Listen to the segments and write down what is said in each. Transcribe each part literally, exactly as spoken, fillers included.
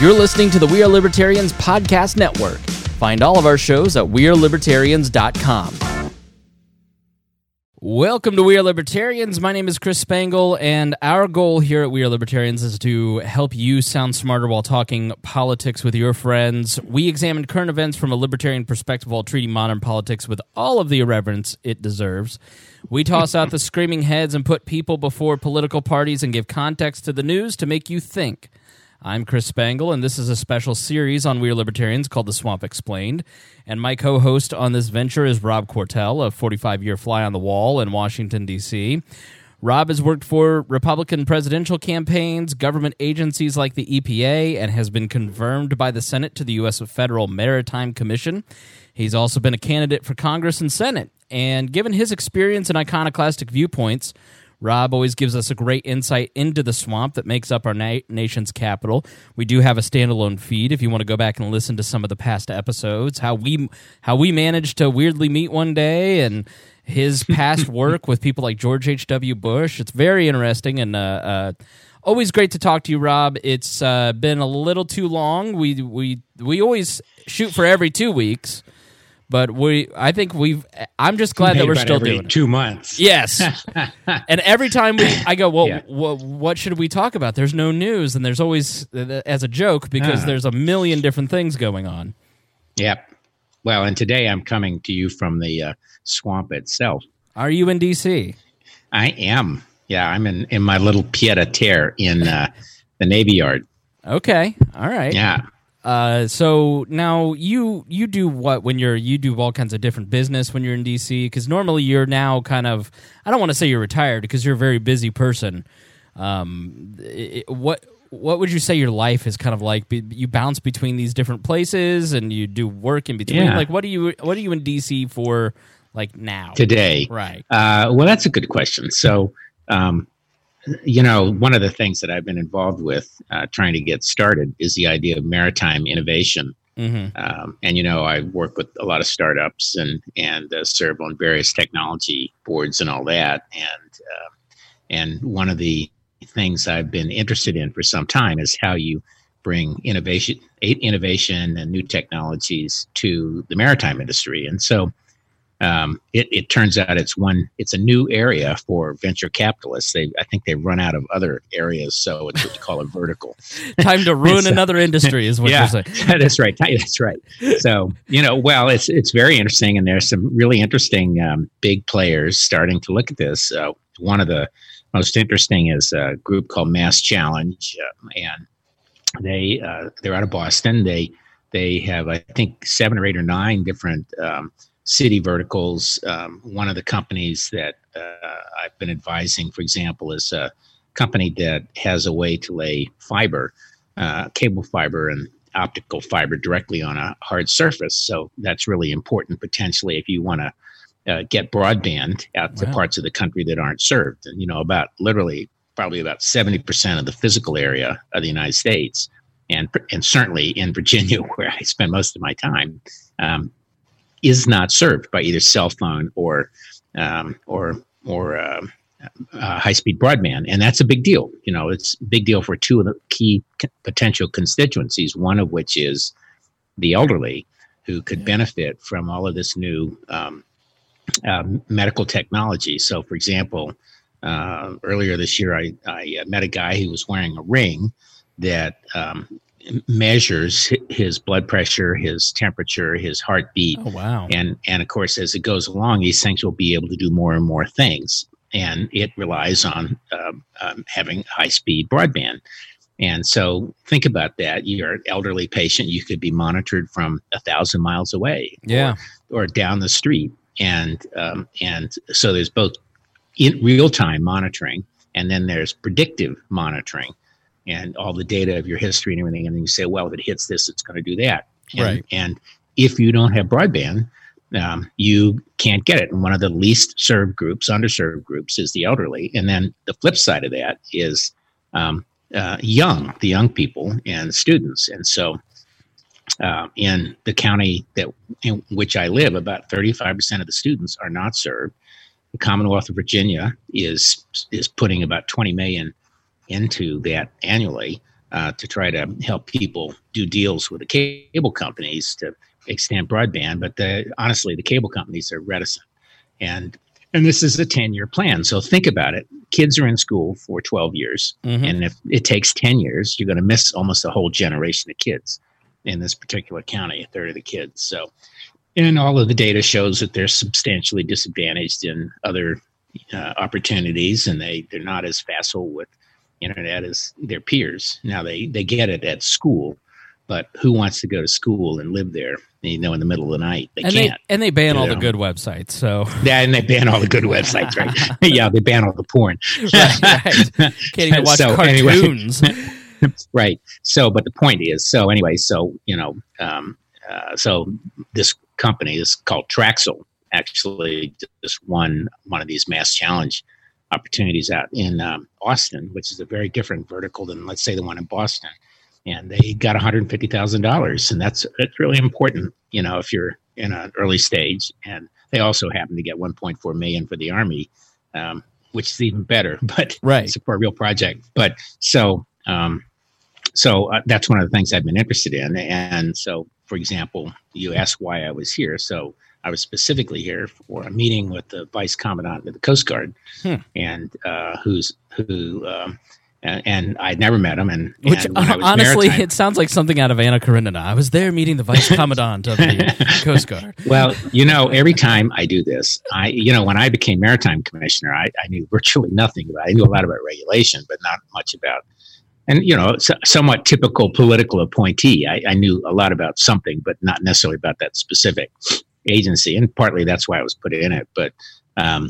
You're listening to the We Are Libertarians Podcast Network. Find all of our shows at we are libertarians dot com. Welcome to We Are Libertarians. My name is Chris Spangle, and our goal here at We Are Libertarians is to help you sound smarter while talking politics with your friends. We examine current events from a libertarian perspective while treating modern politics with all of the irreverence it deserves. We toss out the screaming heads and put people before political parties and give context to the news to make you think. I'm Chris Spangle, and this is a special series on We Are Libertarians called The Swamp Explained. And my co-host on this venture is Rob Quartel, a forty-five-year fly on the wall in Washington, D C Rob has worked for Republican presidential campaigns, government agencies like the E P A, and has been confirmed by the Senate to the U S Federal Maritime Commission. He's also been a candidate for Congress and Senate. And given his experience and iconoclastic viewpoints, Rob always gives us a great insight into the swamp that makes up our na- nation's capital. We do have a standalone feed if you want to go back and listen to some of the past episodes, how we how we managed to weirdly meet one day, and his past work with people like George H W. Bush. It's very interesting, and uh, uh, always great to talk to you, Rob. It's uh, been a little too long. We we we always shoot for every two weeks. But we, I think we've. I'm just glad Maybe that we're about still every doing it. Two months. Yes, and every time we, I go, well, Yeah. wh- what should we talk about? There's no news, and there's always as a joke because Ah. there's a million different things going on. Yep. Well, and today I'm coming to you from the uh, swamp itself. Are you in D C? I am. Yeah, I'm in, in my little pied-à-terre in uh, the Navy Yard. Okay, all right. Yeah. Uh, so now you you do what when you're you do all kinds of different business when you're in D C? Because normally you're now kind of, I don't want to say you're retired because you're a very busy person. Um, it, what what would you say your life is kind of like? Be- You bounce between these different places and you do work in between. Yeah. Like what are you what are you in D C for? Like now Today. right? Uh, well, that's a good question. So, um, you know, one of the things that I've been involved with uh, trying to get started is the idea of maritime innovation. Mm-hmm. Um, and, you know, I work with a lot of startups and, and uh, serve on various technology boards and all that. And, uh, and one of the things I've been interested in for some time is how you bring innovation, innovation and new technologies to the maritime industry. And so, Um, it, it turns out it's one. It's a new area for venture capitalists. They, I think, they've run out of other areas, so it's what you call a vertical. Time to ruin So- another industry is what yeah, you're saying. that's right. That's right. So you know, well, it's it's very interesting, and there's some really interesting um, big players starting to look at this. Uh, one of the most interesting is a group called Mass Challenge, uh, and they uh, they're out of Boston. They they have, I think, seven or eight or nine different Um, city verticals. Um, one of the companies that uh, I've been advising, for example, is a company that has a way to lay fiber, uh, cable fiber and optical fiber directly on a hard surface. So that's really important potentially if you want to uh, get broadband out to Wow. parts of the country that aren't served. And, you know, about literally probably about seventy percent of the physical area of the United States, and, and certainly in Virginia, where I spend most of my time, um, is not served by either cell phone or um, or or uh, uh, high-speed broadband, and that's a big deal. You know, it's a big deal for two of the key c- potential constituencies. One of which is the elderly, who could Yeah. benefit from all of this new um, uh, medical technology. So, for example, uh, earlier this year, I, I met a guy who was wearing a ring that um, measures hi- his blood pressure, his temperature, his heartbeat. Oh wow! And, and of course, as it goes along, these things will be able to do more and more things. And it relies on um, um, having high-speed broadband. And so think about that. You're an elderly patient. You could be monitored from a thousand miles away Yeah. or, or down the street. And, um, and so there's both in real-time monitoring, and then there's predictive monitoring and all the data of your history and everything. And then you say, well, if it hits this, it's going to do that. And, Right. and if you don't have broadband, um, you can't get it. And one of the least served groups, underserved groups, is the elderly. And then the flip side of that is um, uh, young, the young people and students. And so uh, in the county that in which I live, about thirty-five percent of the students are not served. The Commonwealth of Virginia is is putting about twenty million into that annually. uh, to try to help people do deals with the cable companies to extend broadband. But the, honestly, the cable companies are reticent. And and this is a ten-year plan. So think about it. Kids are in school for twelve years. Mm-hmm. And if it takes ten years, you're going to miss almost a whole generation of kids in this particular county, a third of the kids. So, and all of the data shows that they're substantially disadvantaged in other uh, opportunities, and they, they're not as facile with internet as their peers. Now, they, they get it at school, but who wants to go to school and live there, you know, in the middle of the night? They and can't. They, and they ban all know. the good websites, so. Yeah, and they ban all the good websites, right? Yeah, they ban all the porn. Right, right. Can't even watch so, cartoons. Anyway, right. So, but the point is, so anyway, so, you know, um, uh, so this company is called Traxel, actually just won one of these mass challenge opportunities out in um, Austin, which is a very different vertical than, let's say, the one in Boston. And they got one hundred fifty thousand dollars. And that's, that's really important, you know, if you're in an early stage. And they also happen to get one point four million dollars for the Army, um, which is even better, but right. it's for a real project. But so, um, so uh, that's one of the things I've been interested in. And so, for example, you asked why I was here. So I was specifically here for a meeting with the Vice Commandant of the Coast Guard, hmm. and uh, who's who, um, and, and I'd never met him. And, Which and uh, honestly, maritime, it sounds like something out of Anna Karenina. I was there meeting the Vice Commandant of the Coast Guard. Well, you know, every time I do this, I, you know, when I became Maritime Commissioner, I, I knew virtually nothing about. I knew a lot about regulation, but not much about. And, you know, so, somewhat typical political appointee. I, I knew a lot about something, but not necessarily about that specific agency. And partly that's why I was put in it. But um,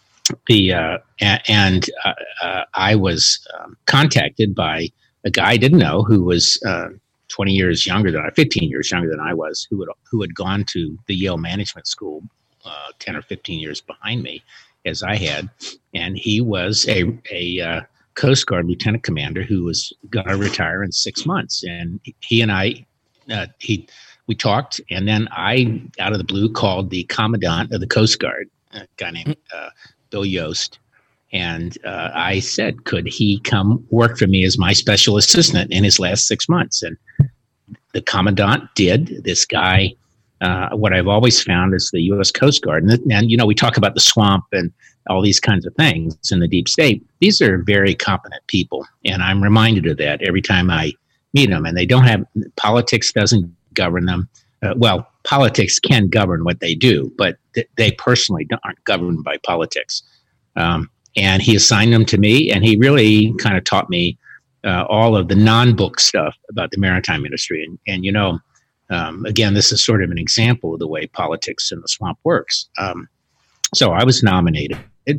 the uh, a- and uh, uh, I was um, contacted by a guy I didn't know who was uh, twenty years younger than I, fifteen years younger than I was, who had, who had gone to the Yale Management School uh, ten or fifteen years behind me, as I had. And he was a, a uh, Coast Guard lieutenant commander who was going to retire in six months. And he and I, uh, he, we talked, and then I, out of the blue, called the commandant of the Coast Guard, a guy named uh, Bill Yost. And uh, I said, could he come work for me as my special assistant in his last six months? And the commandant did. This guy, uh, what I've always found is the U S Coast Guard. And, and, you know, we talk about the swamp and all these kinds of things in the deep state. These are very competent people. And I'm reminded of that every time I meet them. And they don't have, politics doesn't govern them. Uh, well, politics can govern what they do, but th- they personally aren't governed by politics. Um, and he assigned them to me, and he really kind of taught me uh, all of the non-book stuff about the maritime industry. And, and you know, um, again, this is sort of an example of the way politics in the swamp works. Um, so I was nominated. Uh,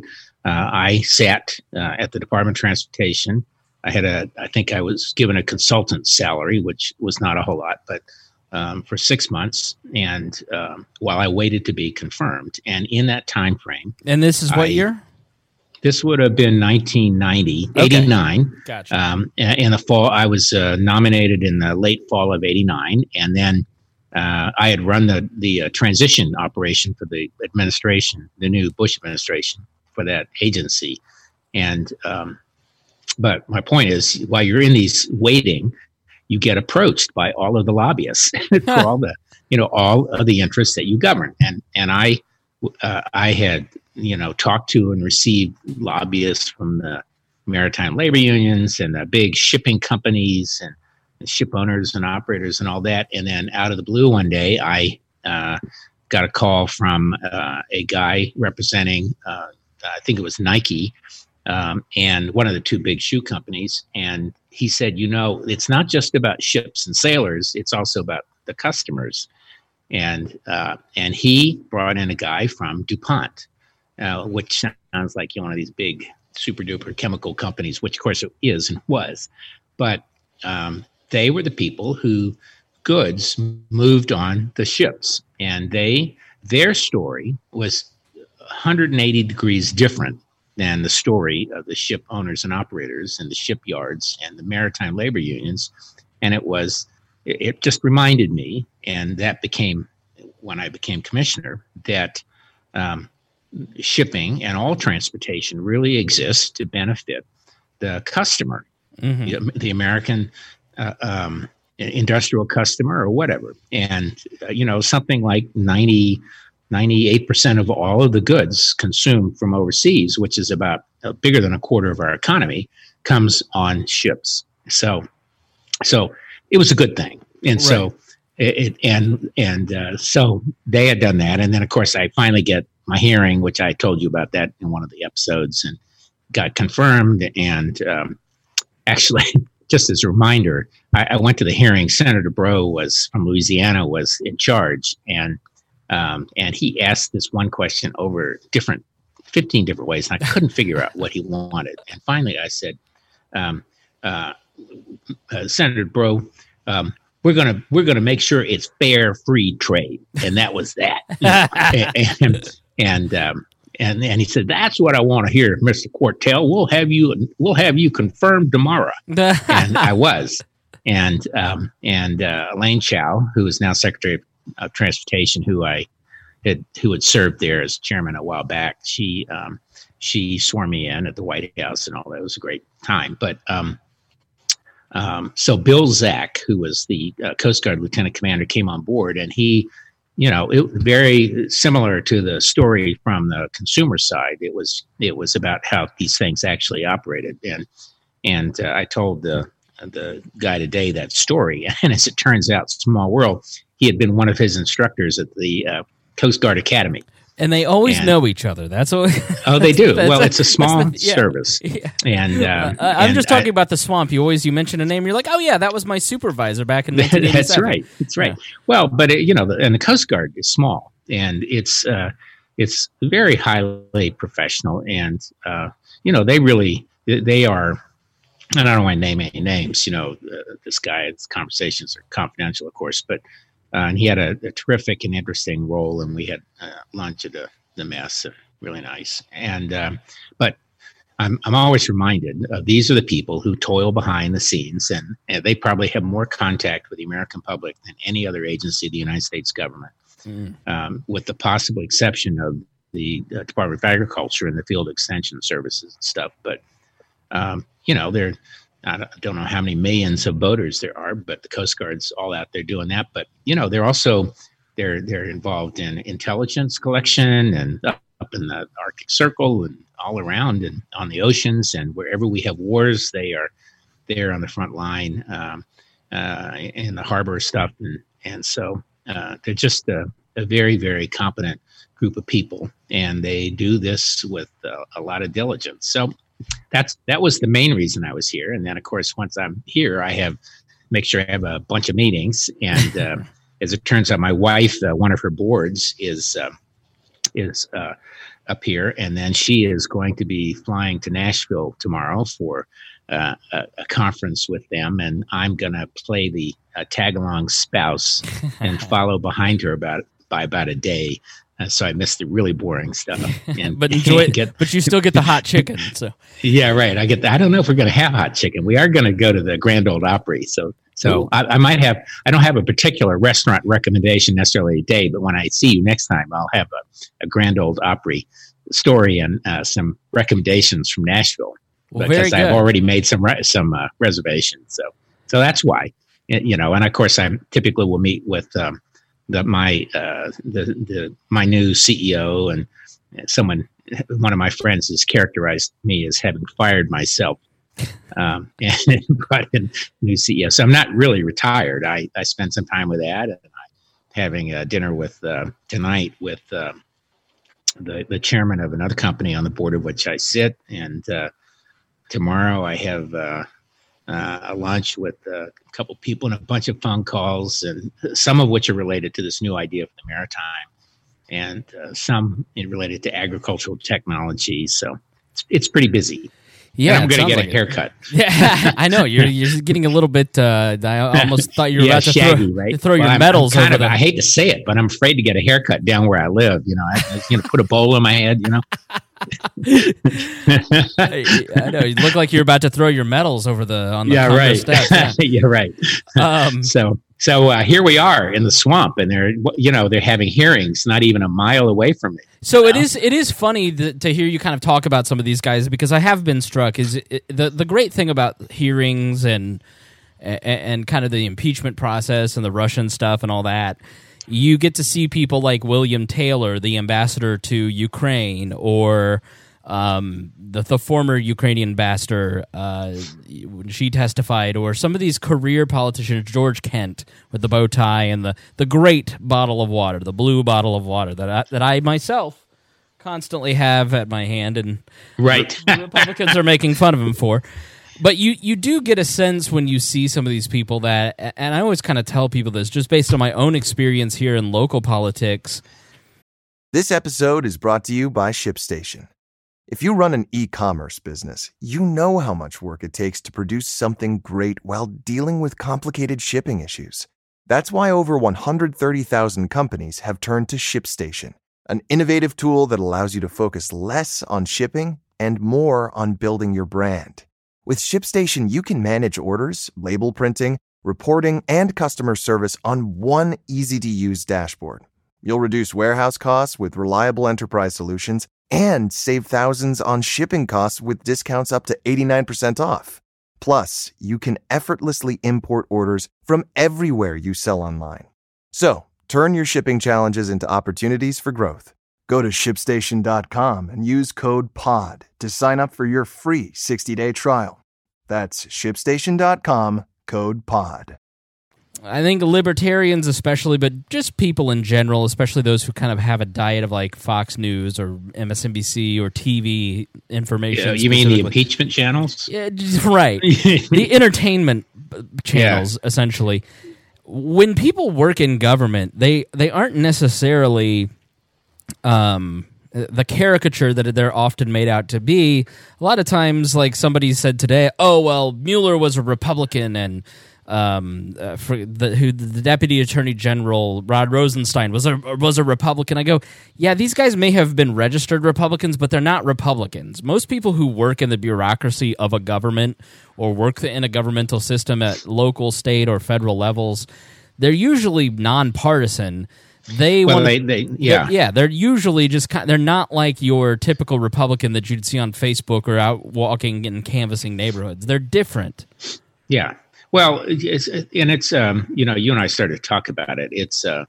I sat uh, at the Department of Transportation. I had a, I think I was given a consultant salary, which was not a whole lot, but um, for six months, and um, while I waited to be confirmed, and in that time frame, and this is what I, year? This would have been nineteen ninety, okay. eighty-nine. Gotcha. Um, in the fall, I was uh, nominated in the late fall of eighty-nine, and then uh, I had run the the uh, transition operation for the administration, the new Bush administration, for that agency. And um, but my point is, while you're in these waiting, you get approached by all of the lobbyists for all the, you know, all of the interests that you govern. And and I uh, I had, you know, talked to and received lobbyists from the maritime labor unions and the big shipping companies and, and ship owners and operators and all that. And then out of the blue one day, I uh, got a call from uh, a guy representing, uh, I think it was Nike, um, and one of the two big shoe companies. And he said, you know, it's not just about ships and sailors, it's also about the customers. And uh, and he brought in a guy from DuPont, uh, which sounds like, you know, one of these big super duper chemical companies, which of course it is and was. But um, they were the people who goods moved on the ships. And they their story was one hundred eighty degrees different than the story of the ship owners and operators and the shipyards and the maritime labor unions. And it was, it, it just reminded me, and that became, when I became commissioner, that um, shipping and all transportation really exists to benefit the customer. mm-hmm. you know, the American uh, um, industrial customer or whatever. And, uh, you know, something like ninety, ninety-eight percent of all of the goods consumed from overseas, which is about uh, bigger than a quarter of our economy, comes on ships. So, so it was a good thing. And right. so, it, it and, and uh, so they had done that. And then, of course, I finally get my hearing, which I told you about that in one of the episodes, and got confirmed. And um, actually, just as a reminder, I, I went to the hearing. Senator Breaux was from Louisiana, was in charge, and um, and he asked this one question over different, fifteen different ways, and I couldn't figure out what he wanted. And finally, I said, um, uh, uh, Senator Breaux, um, we're gonna we're gonna make sure it's fair, free trade, and that was that. You know? and and and, um, and and he said, "That's what I want to hear, Mister Quartel. We'll have you we'll have you confirmed tomorrow." And I was, and um, and uh, Elaine Chao, who is now Secretary of Transportation, who I had who had served there as chairman a while back, she um, she swore me in at the White House and all that. It was a great time, but. Um, Um, so Bill Zach, who was the uh, Coast Guard lieutenant commander, came on board, and he, you know, it very similar to the story from the consumer side. It was it was about how these things actually operated, and and uh, I told the the guy today that story, and as it turns out, small world, he had been one of his instructors at the uh, Coast Guard Academy. And they always and, know each other. That's what. Oh, they do. Well, it's a small the, yeah, service, yeah. and uh, uh, I'm and just talking I, about the swamp. You always you mention a name, you're like, oh yeah, that was my supervisor back in nineteen eighty-seven. That's right. That's right. Yeah. Well, but it, you know, the, and the Coast Guard is small, and it's uh, it's very highly professional, and uh, you know, they really they are. And I don't want to name any names. You know, uh, this guy. Its conversations are confidential, of course, but. Uh, and he had a, a terrific and interesting role, and we had uh, lunch at the, the mess, uh, really nice. And um, but I'm I'm always reminded of these are the people who toil behind the scenes, and, and they probably have more contact with the American public than any other agency of the United States government, mm. um, with the possible exception of the uh, Department of Agriculture and the Field Extension Services and stuff. But um, you know, they're I don't know how many millions of boaters there are, but the Coast Guard's all out there doing that. But you know, they're also they're they're involved in intelligence collection and up in the Arctic Circle and all around and on the oceans, and wherever we have wars, they are there on the front line um, uh, in the harbor stuff, and and so uh, they're just a, a very very competent group of people, and they do this with uh, a lot of diligence. So. That's that was the main reason I was here, and then of course once I'm here, I have make sure I have a bunch of meetings. And uh, as it turns out, my wife, uh, one of her boards, is uh, is uh, up here, and then she is going to be flying to Nashville tomorrow for uh, a, a conference with them, and I'm going to play the uh, tag along spouse and follow behind her about by about a day. Uh, so I missed the really boring stuff, and, but enjoy it. Get, but you still get the hot chicken. So yeah, right. I get. The, I don't know if we're going to have hot chicken. We are going to go to the Grand Ole Opry. So so I, I might have. I don't have a particular restaurant recommendation necessarily today, but when I see you next time, I'll have a, a Grand Ole Opry story and uh, some recommendations from Nashville, well, because I've already made some re- some uh, reservations. So so that's why, you know. And of course, I typically will meet with. Um, The, my uh, the the my new C E O, and someone one of my friends has characterized me as having fired myself um, and brought in new C E O. So I'm not really retired. I, I spent some time with that, and I'm having a dinner with uh, tonight with uh, the the chairman of another company on the board of which I sit, and uh, tomorrow I have. Uh, Uh, a lunch with uh, a couple people and a bunch of phone calls, and some of which are related to this new idea of the maritime, and uh, some related to agricultural technology. So it's, it's pretty busy. Yeah, and I'm going to get like a haircut. Yeah, I know you're you're getting a little bit. Uh, I almost thought you were yeah, about to shaggy, throw, right? throw well, your I'm, medals I'm over of, them. I hate to say it, but I'm afraid to get a haircut down where I live. You know, I, I was going to put a bowl on my head. You know. I, I know you look like you're about to throw your medals over the on the yeah, right. steps. Yeah. yeah, right. Um, so So uh, here we are in the swamp, and they're you know they're having hearings not even a mile away from me. So it is it is funny th- to hear you kind of talk about some of these guys, because I have been struck. Is it, the the great thing about hearings and, and and kind of the impeachment process and the Russian stuff and all that, you get to see people like William Taylor, the ambassador to Ukraine, or um, the, the former Ukrainian ambassador, uh, when she testified, or some of these career politicians, George Kent with the bow tie and the, the great bottle of water, the blue bottle of water that I, that I myself constantly have at my hand, and right. the Republicans are making fun of him for. But you, you do get a sense when you see some of these people that, and I always kind of tell people this, just based on my own experience here in local politics. This episode is brought to you by ShipStation. If you run an e-commerce business, you know how much work it takes to produce something great while dealing with complicated shipping issues. That's why over one hundred thirty thousand companies have turned to ShipStation, an innovative tool that allows you to focus less on shipping and more on building your brand. With ShipStation, you can manage orders, label printing, reporting, and customer service on one easy-to-use dashboard. You'll reduce warehouse costs with reliable enterprise solutions and save thousands on shipping costs with discounts up to eighty-nine percent off. Plus, you can effortlessly import orders from everywhere you sell online. So, turn your shipping challenges into opportunities for growth. Go to ship station dot com and use code P O D to sign up for your free sixty-day trial. That's ship station dot com, code P O D. I think libertarians especially, but just people in general, especially those who kind of have a diet of like Fox News or M S N B C or T V information. Yeah, you mean the impeachment channels? Yeah, right. The entertainment channels, yeah. Essentially. When people work in government, they, they aren't necessarily um, the caricature that they're often made out to be. A lot of times, like somebody said today, oh, well, Mueller was a Republican, and Um, uh, for the who the Deputy Attorney General Rod Rosenstein was a was a Republican. I go, yeah, these guys may have been registered Republicans, but they're not Republicans. Most people who work in the bureaucracy of a government or work in a governmental system at local, state, or federal levels, they're usually nonpartisan. They well, want they, they yeah they're, yeah they're usually just kind, they're not like your typical Republican that you'd see on Facebook or out walking and canvassing neighborhoods. They're different. Yeah. Well, it's, and it's, um, you know, you and I started to talk about it. It's, uh,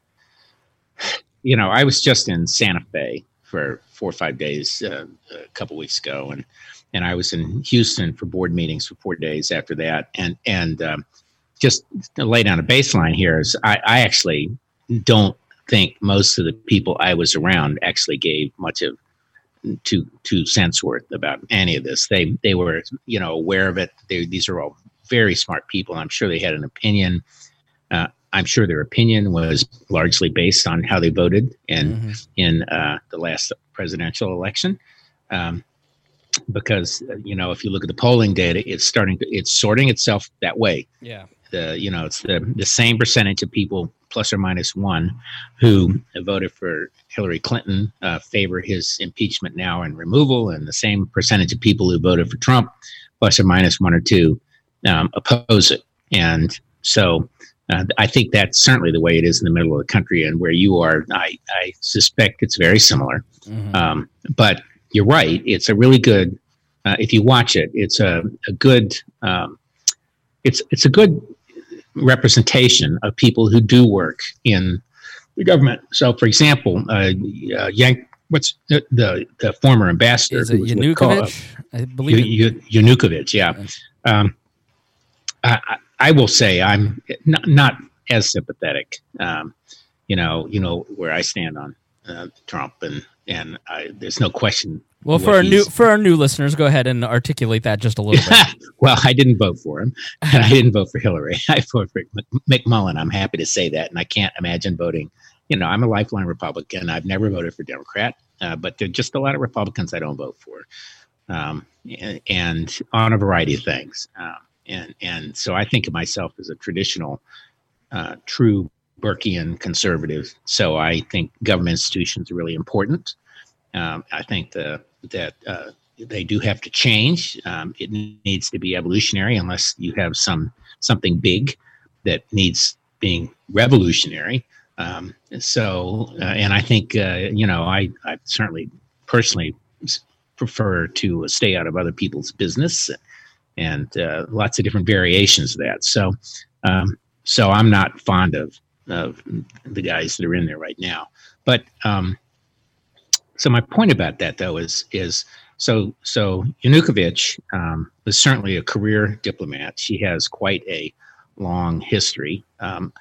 you know, I was just in Santa Fe for four or five days uh, a couple weeks ago, and and I was in Houston for board meetings for four days after that. And and um, just to lay down a baseline here is I, I actually don't think most of the people I was around actually gave much of two two cents worth about any of this. They they were, you know, aware of it. They, these are all very smart people. I'm sure they had an opinion. Uh, I'm sure their opinion was largely based on how they voted in mm-hmm. in uh, the last presidential election. Um, because you know, if you look at the polling data, it's starting to it's sorting itself that way. Yeah. The you know it's the the same percentage of people plus or minus one who voted for Hillary Clinton uh, favor his impeachment now and removal, and the same percentage of people who voted for Trump plus or minus one or two um, oppose it. And so uh, I think that's certainly the way it is in the middle of the country, and where you are, I, I suspect it's very similar. Mm-hmm. Um, but you're right; it's a really good. Uh, if you watch it, it's a, a good. Um, it's it's a good representation of people who do work in the government. So, for example, uh, uh, Yank, what's the, the the former ambassador? Is it Yanukovych? I believe y- y- Yanukovych. Yeah. Um, I, I will say I'm not, not as sympathetic. Um, you know, you know where I stand on uh, Trump, and and I, there's no question. Well, for our new for our new listeners, go ahead and articulate that just a little bit. Well, I didn't vote for him, and I didn't vote for Hillary. I voted for McMullen. I'm happy to say that, and I can't imagine voting. You know, I'm a lifelong Republican. I've never voted for Democrat, uh, but there are just a lot of Republicans I don't vote for, um, and, and on a variety of things. Um, and and so I think of myself as a traditional, uh, true Burkean conservative. So I think government institutions are really important. Um, I think the, that uh, they do have to change. Um, it needs to be evolutionary, unless you have some something big that needs being revolutionary. Um, so, uh, and I think uh, you know, I, I certainly personally prefer to stay out of other people's business, and uh, lots of different variations of that. So, um, so I'm not fond of of the guys that are in there right now. But um, so my point about that, though, is is so so Yanukovych um, was certainly a career diplomat. She has quite a long history. Um,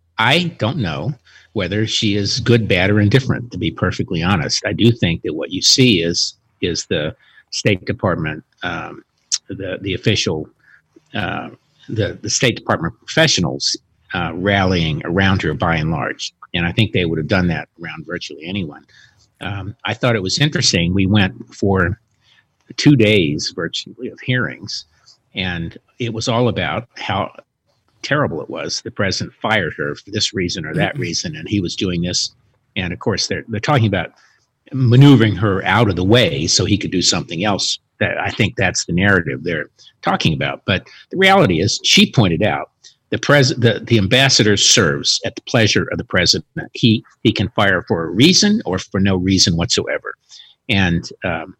I don't know whether she is good, bad, or indifferent, to be perfectly honest. I do think that what you see is is the State Department, um, the the official, uh, the the State Department professionals uh, rallying around her by and large, and I think they would have done that around virtually anyone. Um, I thought it was interesting. We went for two days virtually of hearings, and it was all about how terrible it was. The president fired her for this reason or that reason, and he was doing this. And of course, they're they're talking about maneuvering her out of the way so he could do something else. That I think that's the narrative they're talking about. But the reality is, she pointed out the pres the, the ambassador serves at the pleasure of the president. He he can fire for a reason or for no reason whatsoever, and um,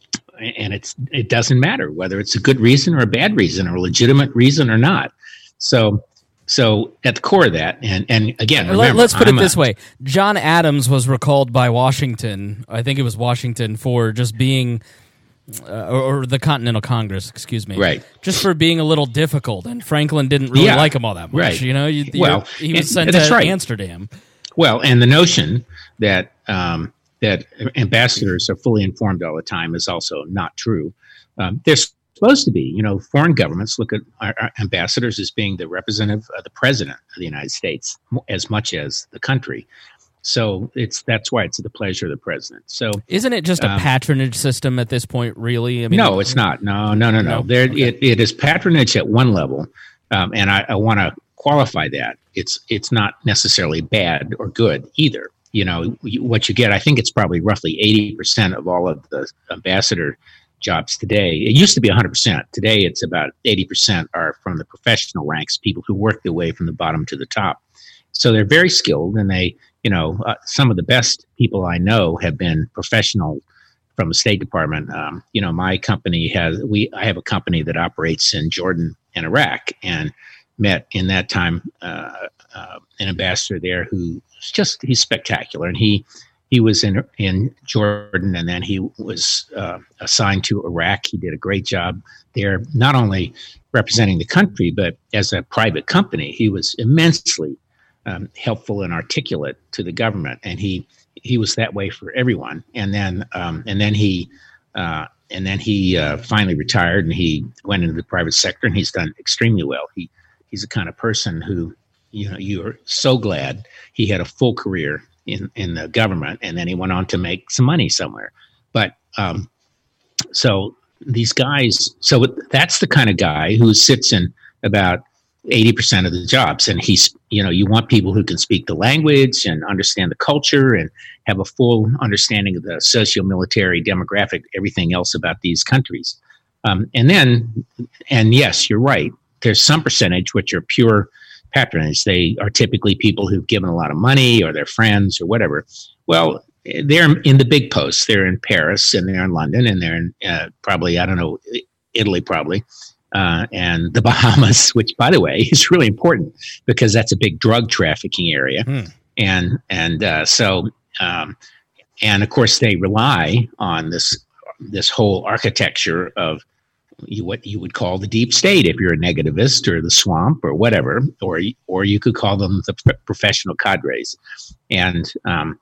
and it's it doesn't matter whether it's a good reason or a bad reason or a legitimate reason or not. So. So at the core of that, and, and again, remember, let's put I'm it this a, way. John Adams was recalled by Washington, I think it was Washington, for just being, uh, or, or the Continental Congress, excuse me. Right. Just for being a little difficult, and Franklin didn't really yeah, like him all that much. Right. You know, you, well, he was and, sent and to right. Amsterdam. Well, and the notion that um, that ambassadors are fully informed all the time is also not true. Um, there's supposed to be, you know, foreign governments look at our, our ambassadors as being the representative of the president of the United States as much as the country. So it's that's why it's the pleasure of the president. So isn't it just a um, patronage system at this point? Really? I mean, no, it's not. No, no, no, no. no? There, okay. it, it is patronage at one level, um, and I, I want to qualify that. It's it's not necessarily bad or good either. You know, what you get, I think it's probably roughly eighty percent of all of the ambassador jobs today. It used to be one hundred percent. Today, it's about eighty percent are from the professional ranks, people who work their way from the bottom to the top. So they're very skilled, and they, you know, uh, some of the best people I know have been professional from the State Department. Um, you know, my company has, we, I have a company that operates in Jordan and Iraq, and met in that time uh, uh, an ambassador there who was just, he's spectacular. And he, He was in in Jordan, and then he was uh, assigned to Iraq. He did a great job there, not only representing the country, but as a private company. He was immensely um, helpful and articulate to the government, and he he was that way for everyone. And then um, and then he uh, and then he uh, finally retired, and he went into the private sector, and he's done extremely well. He he's the kind of person who, you know, you're so glad he had a full career in, in the government, and then he went on to make some money somewhere. But um, so these guys, so that's the kind of guy who sits in about eighty percent of the jobs. And he's, you know, you want people who can speak the language and understand the culture and have a full understanding of the socio-military, demographic, everything else about these countries. Um, and then, and yes, you're right, there's some percentage which are pure patronage. They are typically people who've given a lot of money, or their friends or whatever. Well, they're in the big posts. They're in Paris, and they're in London, and they're in uh, probably, I don't know, Italy probably, uh, and the Bahamas, which, by the way, is really important because that's a big drug trafficking area. Hmm. And and uh, so, um, and of course, they rely on this this whole architecture of You, what you would call the deep state if you're a negativist, or the swamp, or whatever, or or you could call them the p- professional cadres. And um,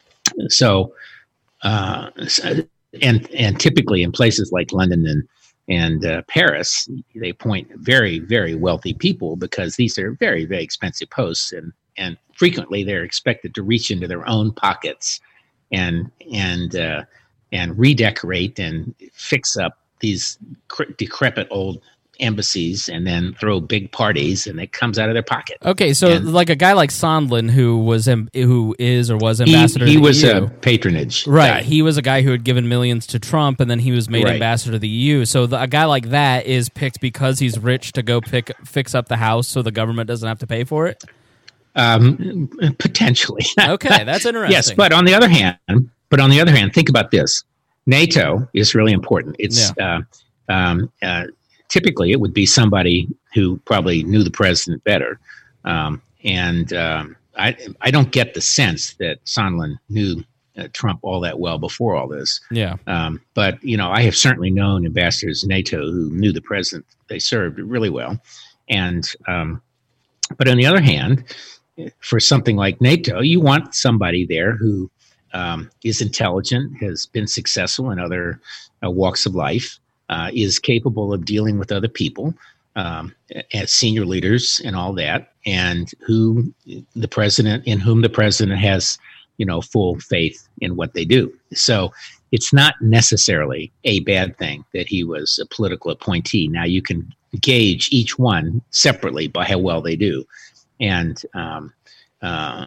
so, uh, and and typically in places like London and and uh, Paris, they appoint very, very wealthy people because these are very, very expensive posts, and and frequently they're expected to reach into their own pockets and and uh, and redecorate and fix up these decrepit old embassies, and then throw big parties, and it comes out of their pocket. Okay, so and like a guy like Sondland, who was who is or was ambassador, he, he to the was E U. a patronage, right? guy. He was a guy who had given millions to Trump, and then he was made right. ambassador to the E U. So the, a guy like that is picked because he's rich to go pick fix up the house, so the government doesn't have to pay for it. Um, potentially. Okay, that's interesting. Yes, but on the other hand, but on the other hand, think about this: NATO is really important. It's Yeah. uh, um, uh, typically it would be somebody who probably knew the president better, um, and um, I I don't get the sense that Sondland knew uh, Trump all that well before all this. Yeah. Um, but you know, I have certainly known ambassadors to NATO who knew the president they served really well, and um, but on the other hand, for something like NATO, you want somebody there who um, is intelligent, has been successful in other uh, walks of life, uh, is capable of dealing with other people, um, as senior leaders and all that, and who the president, in whom the president has, you know, full faith in what they do. So it's not necessarily a bad thing that he was a political appointee. Now you can gauge each one separately by how well they do. And um, uh,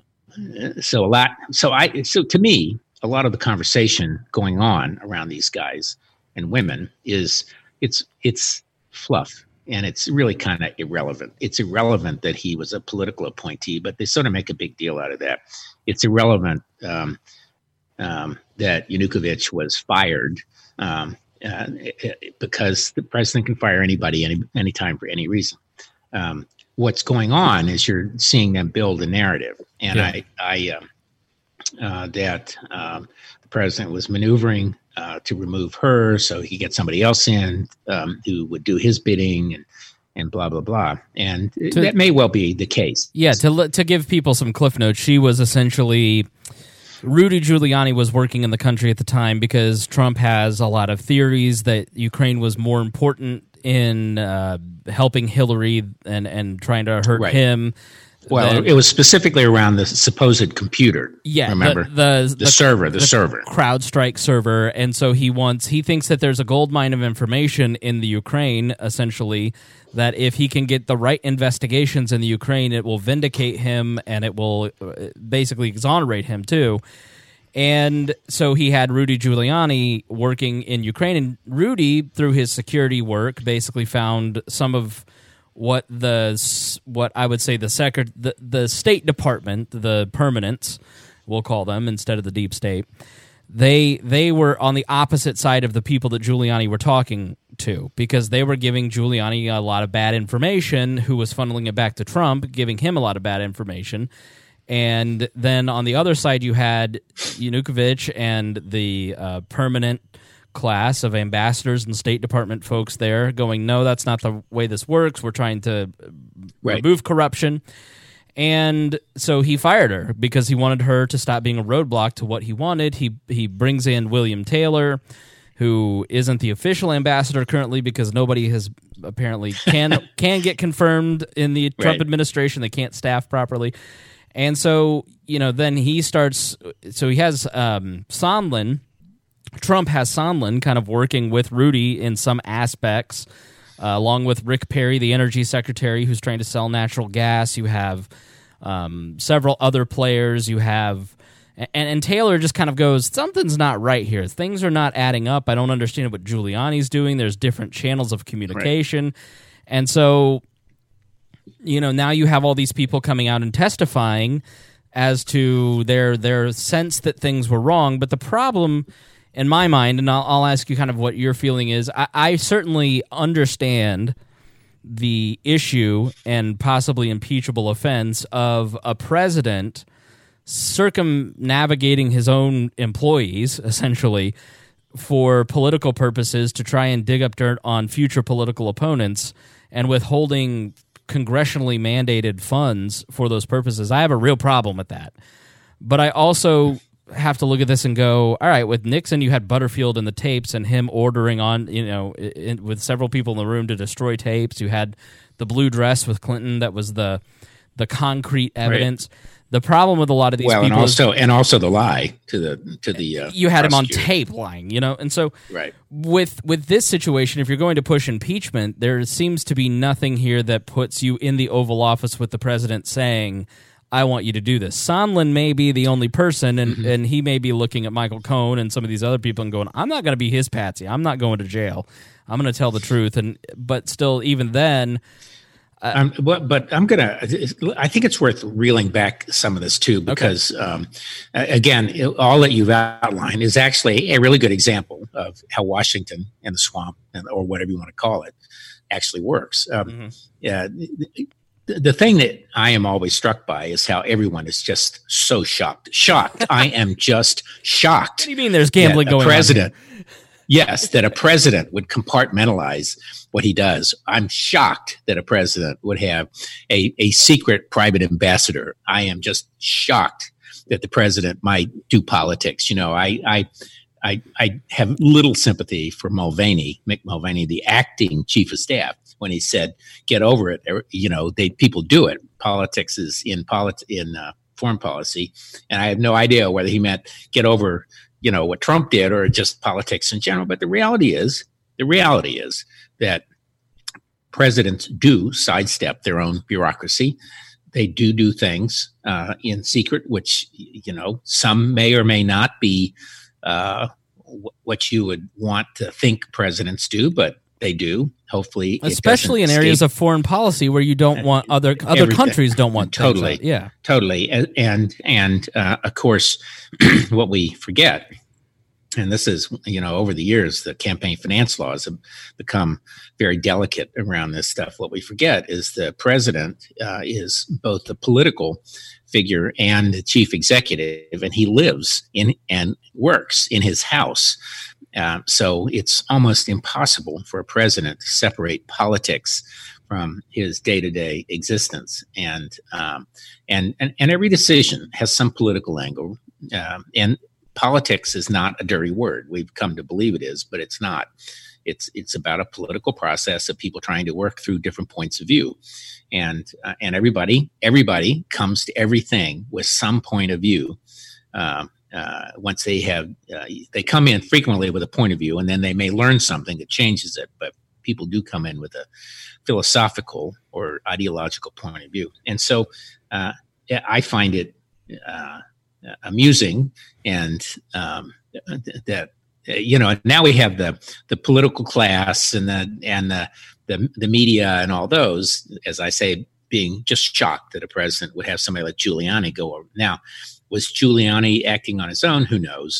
so a lot, so I, so to me, a lot of the conversation going on around these guys and women is it's, it's fluff, and it's really kind of irrelevant. It's irrelevant that he was a political appointee, but they sort of make a big deal out of that. It's irrelevant um, um, that Yanukovych was fired um, uh, because the president can fire anybody any anytime for any reason. Um, What's going on is you're seeing them build a narrative, and Yeah. I, I, um, uh, that um, the president was maneuvering uh, to remove her so he could get somebody else in um, who would do his bidding, and and blah blah blah, and To- that may well be the case. Yeah, to li- to give people some cliff notes, she was essentially Rudy Giuliani was working in the country at the time because Trump has a lot of theories that Ukraine was more important in uh, helping Hillary and and trying to hurt Right. him. Well, than- it was specifically around the supposed computer. yeah, remember the the, the server, the server. CrowdStrike server, and so he wants he thinks that there's a gold mine of information in the Ukraine, essentially, that if he can get the right investigations in the Ukraine, it will vindicate him and it will uh, basically exonerate him too. And so he had Rudy Giuliani working in Ukraine, and Rudy, through his security work, basically found some of what the s- what I would say the secret the, the State Department, the permanents, we'll call them instead of the deep state. They they were on the opposite side of the people that Giuliani were talking to, because they were giving Giuliani a lot of bad information, who was funneling it back to Trump, giving him a lot of bad information. And then on the other side, you had Yanukovych and the uh, permanent class of ambassadors and State Department folks there going, no, that's not the way this works. We're trying to Right. remove corruption. And so he fired her because he wanted her to stop being a roadblock to what he wanted. He he brings in William Taylor, who isn't the official ambassador currently because nobody has apparently can can get confirmed in the Trump Right. administration. They can't staff properly. And so, you know, then he starts, so he has um, Sondland, Trump has Sondland kind of working with Rudy in some aspects, uh, along with Rick Perry, the energy secretary, who's trying to sell natural gas. You have um, several other players. You have, and, and Taylor just kind of goes, something's not right here. Things are not adding up. I don't understand what Giuliani's doing. There's different channels of communication. Right. And so, you know, now you have all these people coming out and testifying as to their their sense that things were wrong. But the problem, in my mind, and I'll, I'll ask you kind of what your feeling is, I, I certainly understand the issue and possibly impeachable offense of a president circumnavigating his own employees, essentially, for political purposes to try and dig up dirt on future political opponents and withholding congressionally mandated funds for those purposes. I have a real problem with that. But I also have to look at this and go, all right, with Nixon, you had Butterfield in the tapes and him ordering on, you know, in, with several people in the room to destroy tapes. You had the blue dress with Clinton that was the the concrete evidence. Right. The problem with a lot of these well, people and also is, and also the lie to the to the uh, you had him on prosecutor. tape lying, you know, and so right. with with this situation, if you're going to push impeachment, there seems to be nothing here that puts you in the Oval Office with the president saying, I want you to do this. Sondland may be the only person, and, mm-hmm. and he may be looking at Michael Cohen and some of these other people and going, I'm not going to be his patsy. I'm not going to jail. I'm going to tell the truth. And but still, even then, Um, but, but I'm going to, I think it's worth reeling back some of this too, because okay. um, again, it, all that you've outlined is actually a really good example of how Washington and the swamp, or whatever you want to call it, actually works. Um, mm-hmm. Yeah. The, the thing that I am always struck by is how everyone is just so shocked. Shocked. I am just shocked. What do you mean there's gambling going president, on? Yes, that a president would compartmentalize what he does. I'm shocked that a president would have a, a secret private ambassador. I am just shocked that the president might do politics. You know, I I I, I have little sympathy for Mulvaney, Mick Mulvaney, the acting chief of staff, when he said, "Get over it." You know, they people do it. Politics is in polit- in uh, foreign policy, and I have no idea whether he meant get over, you know, what Trump did or just politics in general. But the reality is, the reality is that presidents do sidestep their own bureaucracy. They do do things uh, in secret, which, you know, some may or may not be uh, w- what you would want to think presidents do, but they do. Hopefully, especially in areas of foreign policy where you don't want other other Everything. countries don't want totally, things. yeah, totally, and and, and uh, of course, what we forget, and this is, you know, over the years, the campaign finance laws have become very delicate around this stuff. What we forget is the president uh, is both the political figure and the chief executive, and he lives in and works in his house. Uh, so it's almost impossible for a president to separate politics from his day-to-day existence, and um, and, and and every decision has some political angle. Uh, and politics is not a dirty word. We've come to believe it is, but it's not. It's it's about a political process of people trying to work through different points of view, and uh, and everybody everybody comes to everything with some point of view. Um, Uh, once they have, uh, they come in frequently with a point of view, and then they may learn something that changes it. But people do come in with a philosophical or ideological point of view. And so uh, I find it uh, amusing and um, that, you know, now we have the, the political class and the, and the, the, the media and all those, as I say, being just shocked that a president would have somebody like Giuliani go over. Now, was Giuliani acting on his own? Who knows?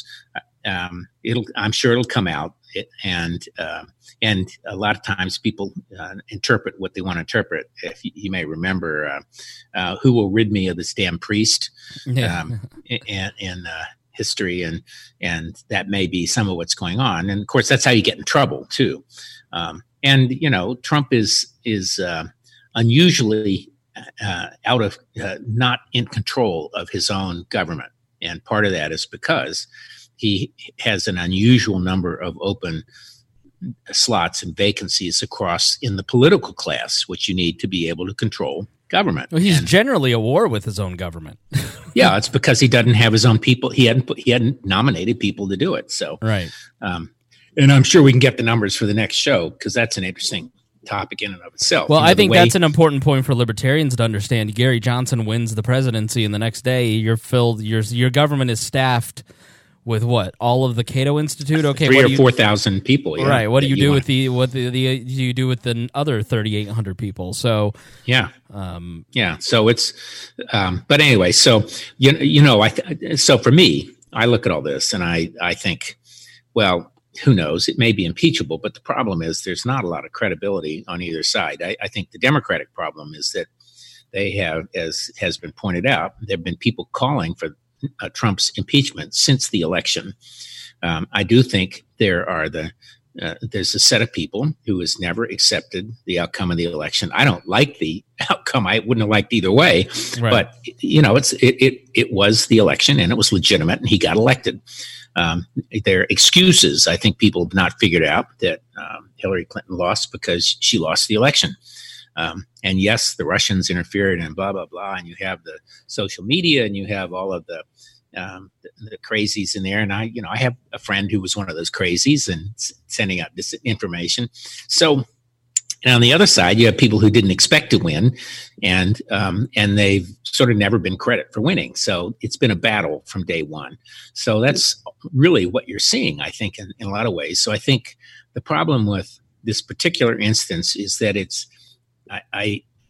Um, it'll. I'm sure it'll come out, it, and uh, and a lot of times people uh, interpret what they want to interpret. If you, you may remember, uh, uh, "Who will rid me of this damn priest?" Yeah. Um, in in uh, history, and and that may be some of what's going on. And of course, that's how you get in trouble too. Um, and you know, Trump is is uh, unusually Uh, out of uh, not in control of his own government. And part of that is because he has an unusual number of open slots and vacancies across in the political class, which you need to be able to control government. Well, he's and, generally at war with his own government. yeah, it's because he doesn't have his own people. He hadn't put, he hadn't nominated people to do it. So, right. Um, and I'm sure we can get the numbers for the next show, because that's an interesting topic in and of itself. Well, you know, I think way- that's an important point for libertarians to understand. Gary Johnson wins the presidency, and the next day you're filled. Your your government is staffed with what? All of the Cato Institute. Okay, three what or do you, four thousand people. Yeah, right. What do you, you do want. with the what the, the do you do with the other thirty eight hundred people? So yeah, um, yeah. So it's, um, but anyway. So you you know, I th- so for me, I look at all this and I I think, well, who knows? It may be impeachable, but the problem is there's not a lot of credibility on either side. I, I think the Democratic problem is that they have, as has been pointed out, there have been people calling for uh, Trump's impeachment since the election. Um, I do think there are the uh, there's a set of people who has never accepted the outcome of the election. I don't like the outcome. I wouldn't have liked either way, right. but you know, it's it, it it was the election and it was legitimate, and he got elected. Um, their excuses, I think people have not figured out that um, Hillary Clinton lost because she lost the election. Um, and yes, the Russians interfered and blah, blah, blah. And you have the social media and you have all of the, um, the, the crazies in there. And I, you know, I have a friend who was one of those crazies and s- sending out this information. So, and on the other side, you have people who didn't expect to win, and um, and they've sort of never been credit for winning. So it's been a battle from day one. So that's really what you're seeing, I think, in, in a lot of ways. So I think the problem with this particular instance is that it's, I, I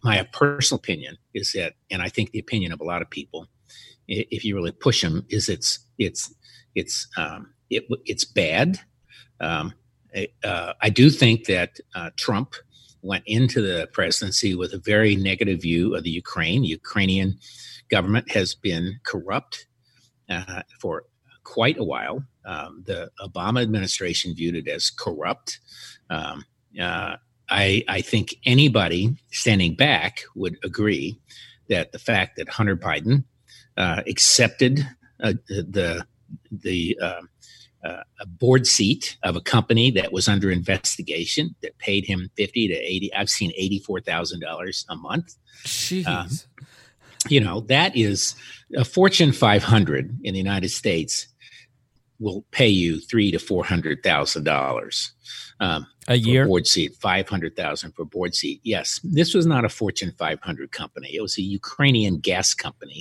my personal opinion is that, and I think the opinion of a lot of people, if you really push them, is it's it's it's um, it, it's bad. Um, uh, I do think that uh, Trump went into the presidency with a very negative view of the Ukraine. The Ukrainian government has been corrupt uh, for quite a while. Um, the Obama administration viewed it as corrupt. Um, uh, I, I think anybody standing back would agree that the fact that Hunter Biden uh, accepted uh, the the uh, uh, a board seat of a company that was under investigation that paid him fifty to eighty. I've seen eighty-four thousand dollars a month. Jeez. Um, you know, that is a Fortune five hundred in the United States will pay you three to four hundred thousand dollars um, a year for board seat. Five hundred thousand for board seat. Yes, this was not a Fortune five hundred company. It was a Ukrainian gas company,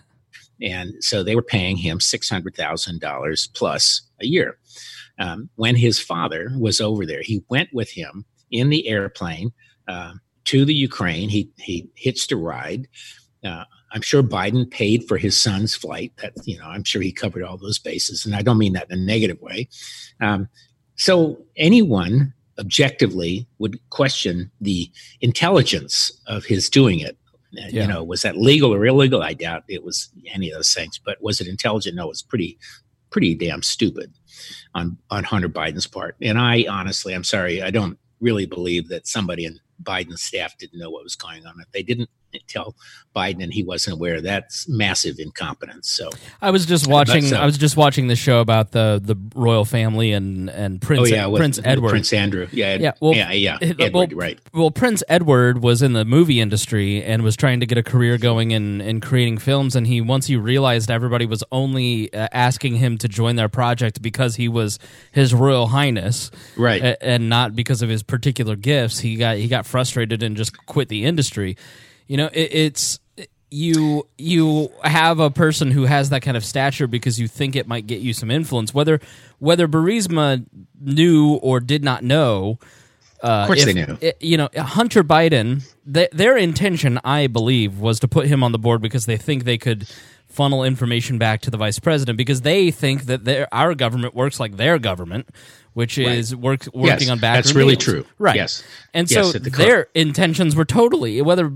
and so they were paying him six hundred thousand dollars plus a year. Um, when his father was over there, he went with him in the airplane uh, to the Ukraine. He he hitched a ride. Uh, I'm sure Biden paid for his son's flight. That, you know, I'm sure he covered all those bases, and I don't mean that in a negative way. Um, so anyone objectively would question the intelligence of his doing it. Yeah. You know, was that legal or illegal? I doubt it was any of those things. But was it intelligent? No, it's pretty, pretty damn stupid on on Hunter Biden's part. And I honestly, I'm sorry, I don't really believe that somebody in Biden's staff didn't know what was going on. If they didn't tell Biden and he wasn't aware, that's massive incompetence. So I was just watching. so, I was just watching the show about the, the royal family and, and Prince. Oh yeah, with, Prince Edward, Prince Andrew. Yeah, yeah, well, yeah, yeah. Edward, well, right. Well, Prince Edward was in the movie industry and was trying to get a career going in, in creating films. And he once he realized everybody was only uh, asking him to join their project because he was His Royal Highness, right, a, and not because of his particular gifts. He got he got frustrated and just quit the industry. You know, it, it's you you have a person who has that kind of stature because you think it might get you some influence. Whether whether Burisma knew or did not know, uh, of course if, they knew. It, you know, Hunter Biden, th- their intention, I believe, was to put him on the board because they think they could funnel information back to the vice president because they think that their, our government works like their government, which is right. work, working yes, on backroom that's really deals. true. Right. Yes. And yes, so the their intentions were totally, whether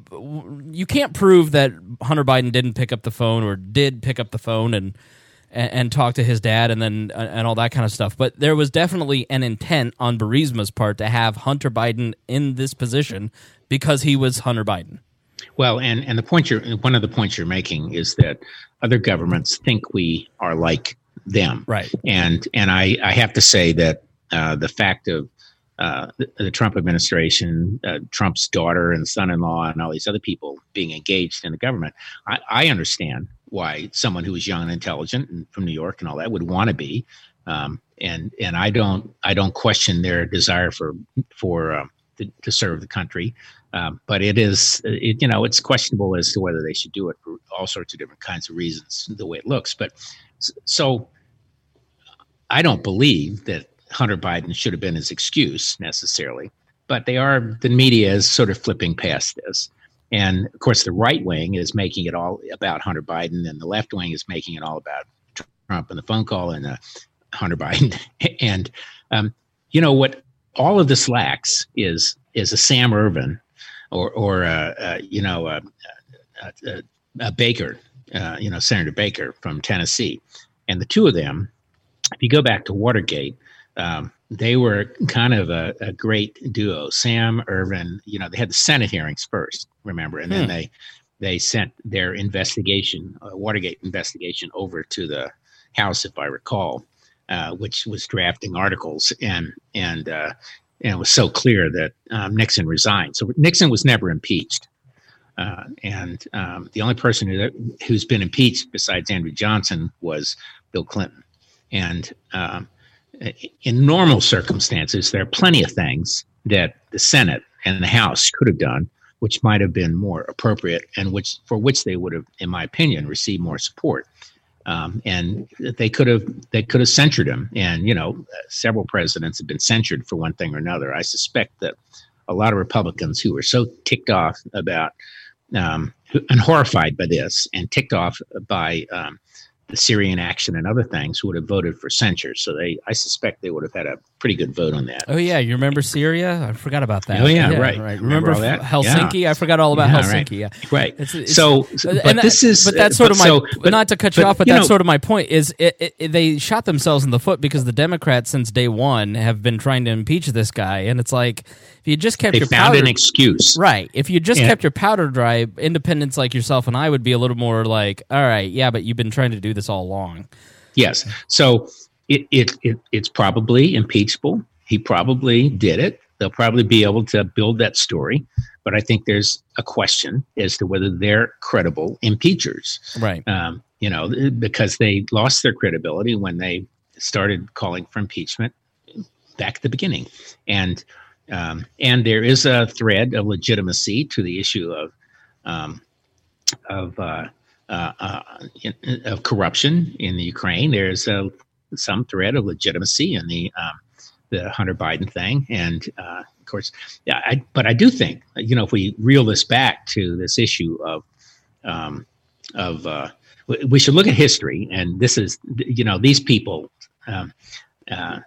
you can't prove that Hunter Biden didn't pick up the phone or did pick up the phone and and, and talk to his dad and then and all that kind of stuff. But there was definitely an intent on Burisma's part to have Hunter Biden in this position because he was Hunter Biden. Well, and, and the point you're one of the points you're making is that other governments think we are like them, right? And and I, I have to say that uh, the fact of uh, the, the Trump administration, uh, Trump's daughter and son-in-law, and all these other people being engaged in the government, I, I understand why someone who is young and intelligent and from New York and all that would want to be, um, and and I don't I don't question their desire for for uh, to, to serve the country. Um, but it is, it, you know, it's questionable as to whether they should do it for all sorts of different kinds of reasons, the way it looks. But so I don't believe that Hunter Biden should have been his excuse necessarily. But they are, the media is sort of flipping past this. And of course, the right wing is making it all about Hunter Biden, and the left wing is making it all about Trump and the phone call and uh, Hunter Biden. and, um, you know, what all of this lacks is is a Sam Ervin. Or, or uh, uh, you know, uh, uh, uh, uh, Baker, uh, you know, Senator Baker from Tennessee. And the two of them, if you go back to Watergate, um, they were kind of a, a great duo. Sam Ervin, you know, they had the Senate hearings first, remember, and then hmm. they they sent their investigation, uh, Watergate investigation, over to the House, if I recall, uh, which was drafting articles and and. Uh, And it was so clear that um, Nixon resigned. So Nixon was never impeached. Uh, and um, the only person who, who's been impeached besides Andrew Johnson was Bill Clinton. And um, in normal circumstances, there are plenty of things that the Senate and the House could have done, which might have been more appropriate and which for which they would have, in my opinion, received more support. Um, and they could have they could have censured him. And, you know, several presidents have been censured for one thing or another. I suspect that a lot of Republicans who were so ticked off about um, and horrified by this and ticked off by um, the Syrian action and other things who would have voted for censure. So they, I suspect they would have had a pretty good vote on that. Oh yeah, you remember Syria? I forgot about that. Oh yeah, yeah right. right. Remember, remember that? Helsinki? Yeah. I forgot all about yeah, Helsinki. Right. Yeah, right. It's, it's, so, but that, this is, but that's sort but of my. So, but, not to cut you but, off, but you that's know, sort of my point. Is it, it, it, they shot themselves in the foot because the Democrats since day one have been trying to impeach this guy, and it's like if you just kept they your found powder, an excuse, right? If you just yeah. kept your powder dry, independents like yourself and I would be a little more like, all right, yeah, but you've been trying to do this all along. Yes. So it, it, it it's probably impeachable. He probably did it. They'll probably be able to build that story. But I think there's a question as to whether they're credible impeachers. Right. Um, you know, because they lost their credibility when they started calling for impeachment back at the beginning. And um, and there is a thread of legitimacy to the issue of um, of uh Uh, uh, in, of corruption in the Ukraine. There's uh, some thread of legitimacy in the um, the Hunter Biden thing, and uh, of course, yeah. I, but I do think, you know, if we reel this back to this issue of um, of uh, we should look at history, and this is, you know, these people, um, uh,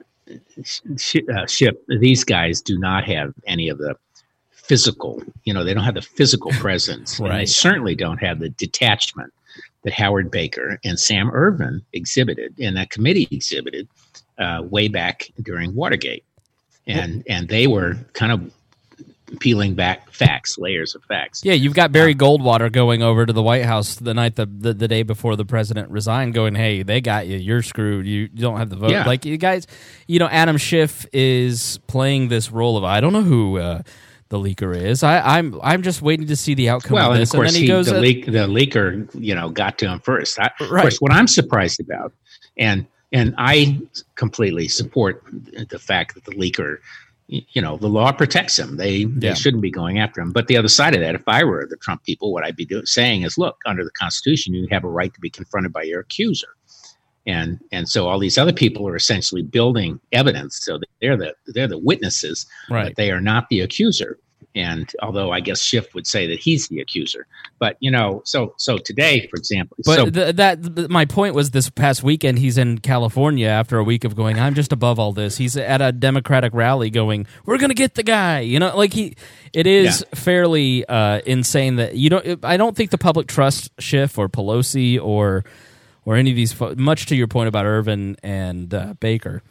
sh- uh, ship these guys do not have any of the physical, you know, they don't have the physical presence, right. and they certainly don't have the detachment that Howard Baker and Sam Ervin exhibited, and that committee exhibited uh, way back during Watergate. And and they were kind of peeling back facts, layers of facts. Yeah, you've got Barry Goldwater going over to the White House the night the, the, the day before the president resigned, going, "Hey, they got you. You're screwed. You, you don't have the vote." Yeah. Like, you guys, you know, Adam Schiff is playing this role of, I don't know who uh, the leaker is. I, I'm I'm just waiting to see the outcome well, of this. and of course, and then he, he, goes, the, uh, leak, the leaker, you know, got to him first. I, Right. Of course, what I'm surprised about, and and I completely support the fact that the leaker, you know, the law protects him. They they Yeah. shouldn't be going after him. But the other side of that, if I were the Trump people, what I'd be doing, saying is, look, under the Constitution, you have a right to be confronted by your accuser. And and so all these other people are essentially building evidence, so that they're the they're the witnesses, Right. but they are not the accuser. And although I guess Schiff would say that he's the accuser, but you know, so so today, for example, But so, th- that th- my point was, this past weekend he's in California after a week of going, I'm just above all this. He's at a Democratic rally going, we're going to get the guy. You know, like he, it is Yeah. fairly uh, insane that you don't. I don't think the public trusts Schiff or Pelosi or or any of these. Fo- much to your point about Irvin and uh, Baker.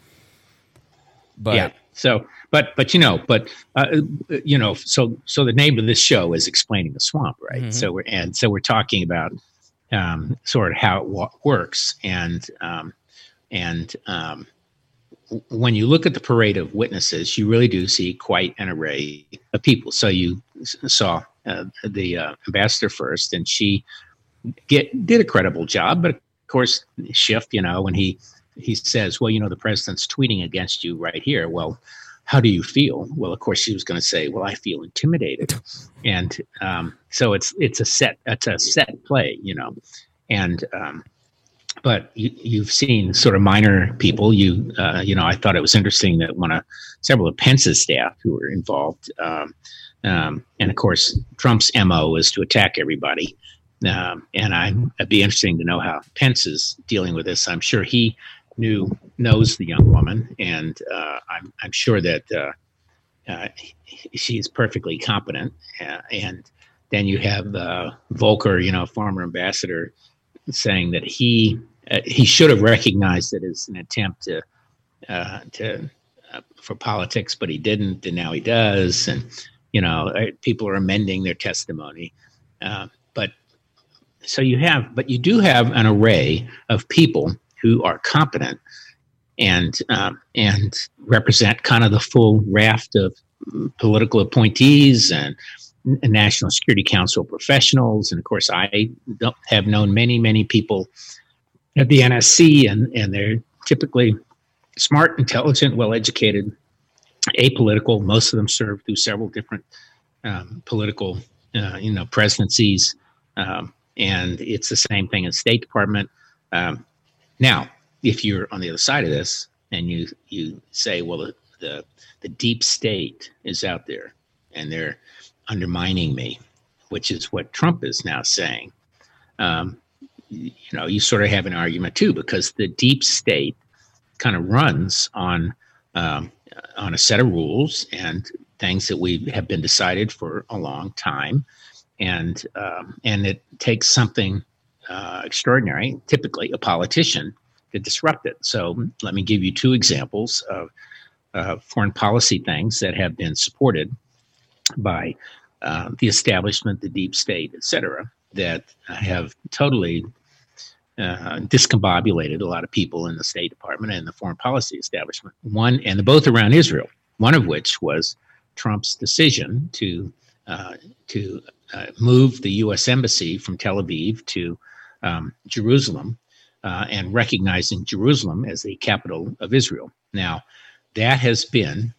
But yeah. So, but but you know, but uh, you know, so so the name of this show is Explaining the Swamp, right? Mhm. So we're and so we're talking about um, sort of how it wa- works, and um, and um, w- when you look at the parade of witnesses, you really do see quite an array of people. So you s- saw uh, the uh, ambassador first, and she get did a credible job, but of course, Schiff, you know, when he he says, well, you know, the president's tweeting against you right here. Well, how do you feel? Well, of course, she was going to say, well, I feel intimidated. And um, so it's it's a set it's a set play, you know. And um, but you, you've seen sort of minor people. You uh, you know, I thought it was interesting that one of several of Pence's staff who were involved. Um, um, and of course, Trump's M O is to attack everybody. Um, and I, it'd be interesting to know how Pence is dealing with this. I'm sure he knew knows the young woman, and uh, I'm I'm sure that uh, uh, she's perfectly competent. Uh, and then you have uh, Volker, you know, former ambassador, saying that he uh, he should have recognized it as an attempt to uh, to uh, for politics, but he didn't, and now he does. And you know, people are amending their testimony, uh, but. So you have, but you do have an array of people who are competent and um, and represent kind of the full raft of political appointees and, and National Security Council professionals. And of course, I don't, have known many, many people at the N S C, and, and they're typically smart, intelligent, well-educated, apolitical. Most of them served through several different um, political, uh, you know, presidencies. Um, And it's the same thing in State Department. Um, now, if you're on the other side of this and you you say, well, the, the the deep state is out there, and they're undermining me, which is what Trump is now saying. Um, you know, you sort of have an argument too, because the deep state kind of runs on um, on a set of rules and things that we have been decided for a long time, and um, and it takes something uh, extraordinary, typically a politician, to disrupt it. So let me give you two examples of uh, foreign policy things that have been supported by uh, the establishment, the deep state, et cetera, that have totally uh, discombobulated a lot of people in the State Department and the foreign policy establishment. One, and both around Israel, one of which was Trump's decision to uh, to uh, move the U S embassy from Tel Aviv to um, Jerusalem, uh, and recognizing Jerusalem as the capital of Israel. Now, that has been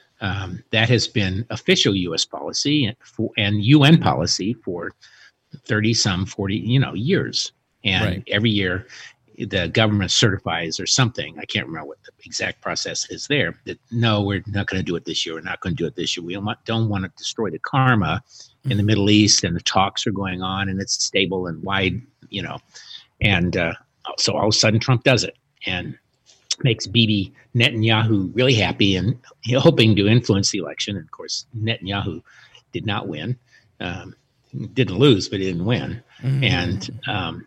um, that has been official U S policy and, for, and U N policy for thirty some forty you know years, and right. every year the government certifies or something. I can't remember what the exact process is there. That no, we're not going to do it this year. We're not going to do it this year. We don't want, don't want to destroy the karma in the Middle East, and the talks are going on, and it's stable and wide, you know. And uh, so all of a sudden, Trump does it and makes Bibi Netanyahu really happy and hoping to influence the election. And of course, Netanyahu did not win. Um, didn't lose, but he didn't win. Mm-hmm. And um,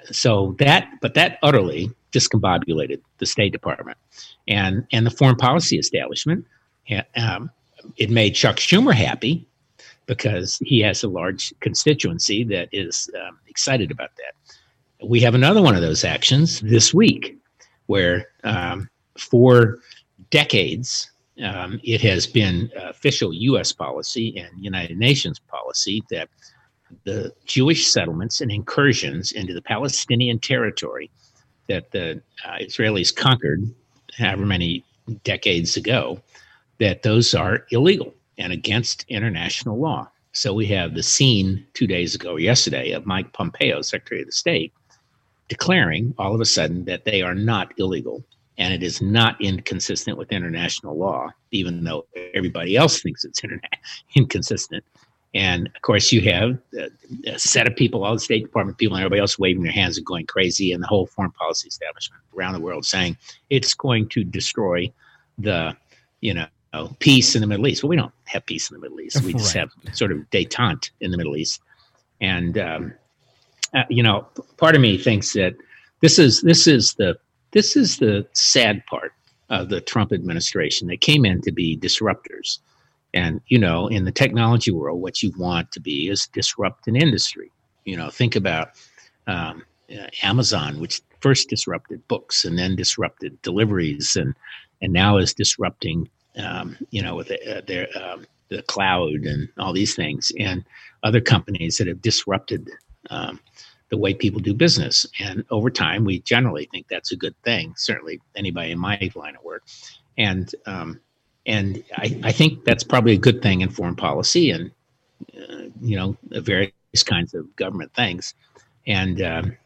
so that, but that utterly discombobulated the State Department and and the foreign policy establishment. Um, it made Chuck Schumer happy because he has a large constituency that is um, excited about that. We have another one of those actions this week, where um, for decades um, it has been official U S policy and United Nations policy that the Jewish settlements and incursions into the Palestinian territory that the uh, Israelis conquered however many decades ago, that those are illegal and against international law. So we have the scene two days ago or yesterday of Mike Pompeo, Secretary of the State, declaring all of a sudden that they are not illegal and it is not inconsistent with international law, even though everybody else thinks it's interna- inconsistent. And of course, you have a set of people, all the State Department people and everybody else waving their hands and going crazy, and the whole foreign policy establishment around the world saying it's going to destroy the, you know, peace in the Middle East. Well, we don't have peace in the Middle East. We right. just have sort of détente in the Middle East. And, um, uh, you know, part of me thinks that this is this is the this is the sad part of the Trump administration. They came in to be disruptors. And, you know, in the technology world, what you want to be is disrupt an industry. You know, think about um, uh, Amazon, which first disrupted books and then disrupted deliveries, and and now is disrupting, um, you know, with the, uh, their um, the cloud and all these things, and other companies that have disrupted um, the way people do business. And over time, we generally think that's a good thing. Certainly, anybody in my line of work, and um, And I, I think that's probably a good thing in foreign policy and, uh, you know, various kinds of government things. And, um,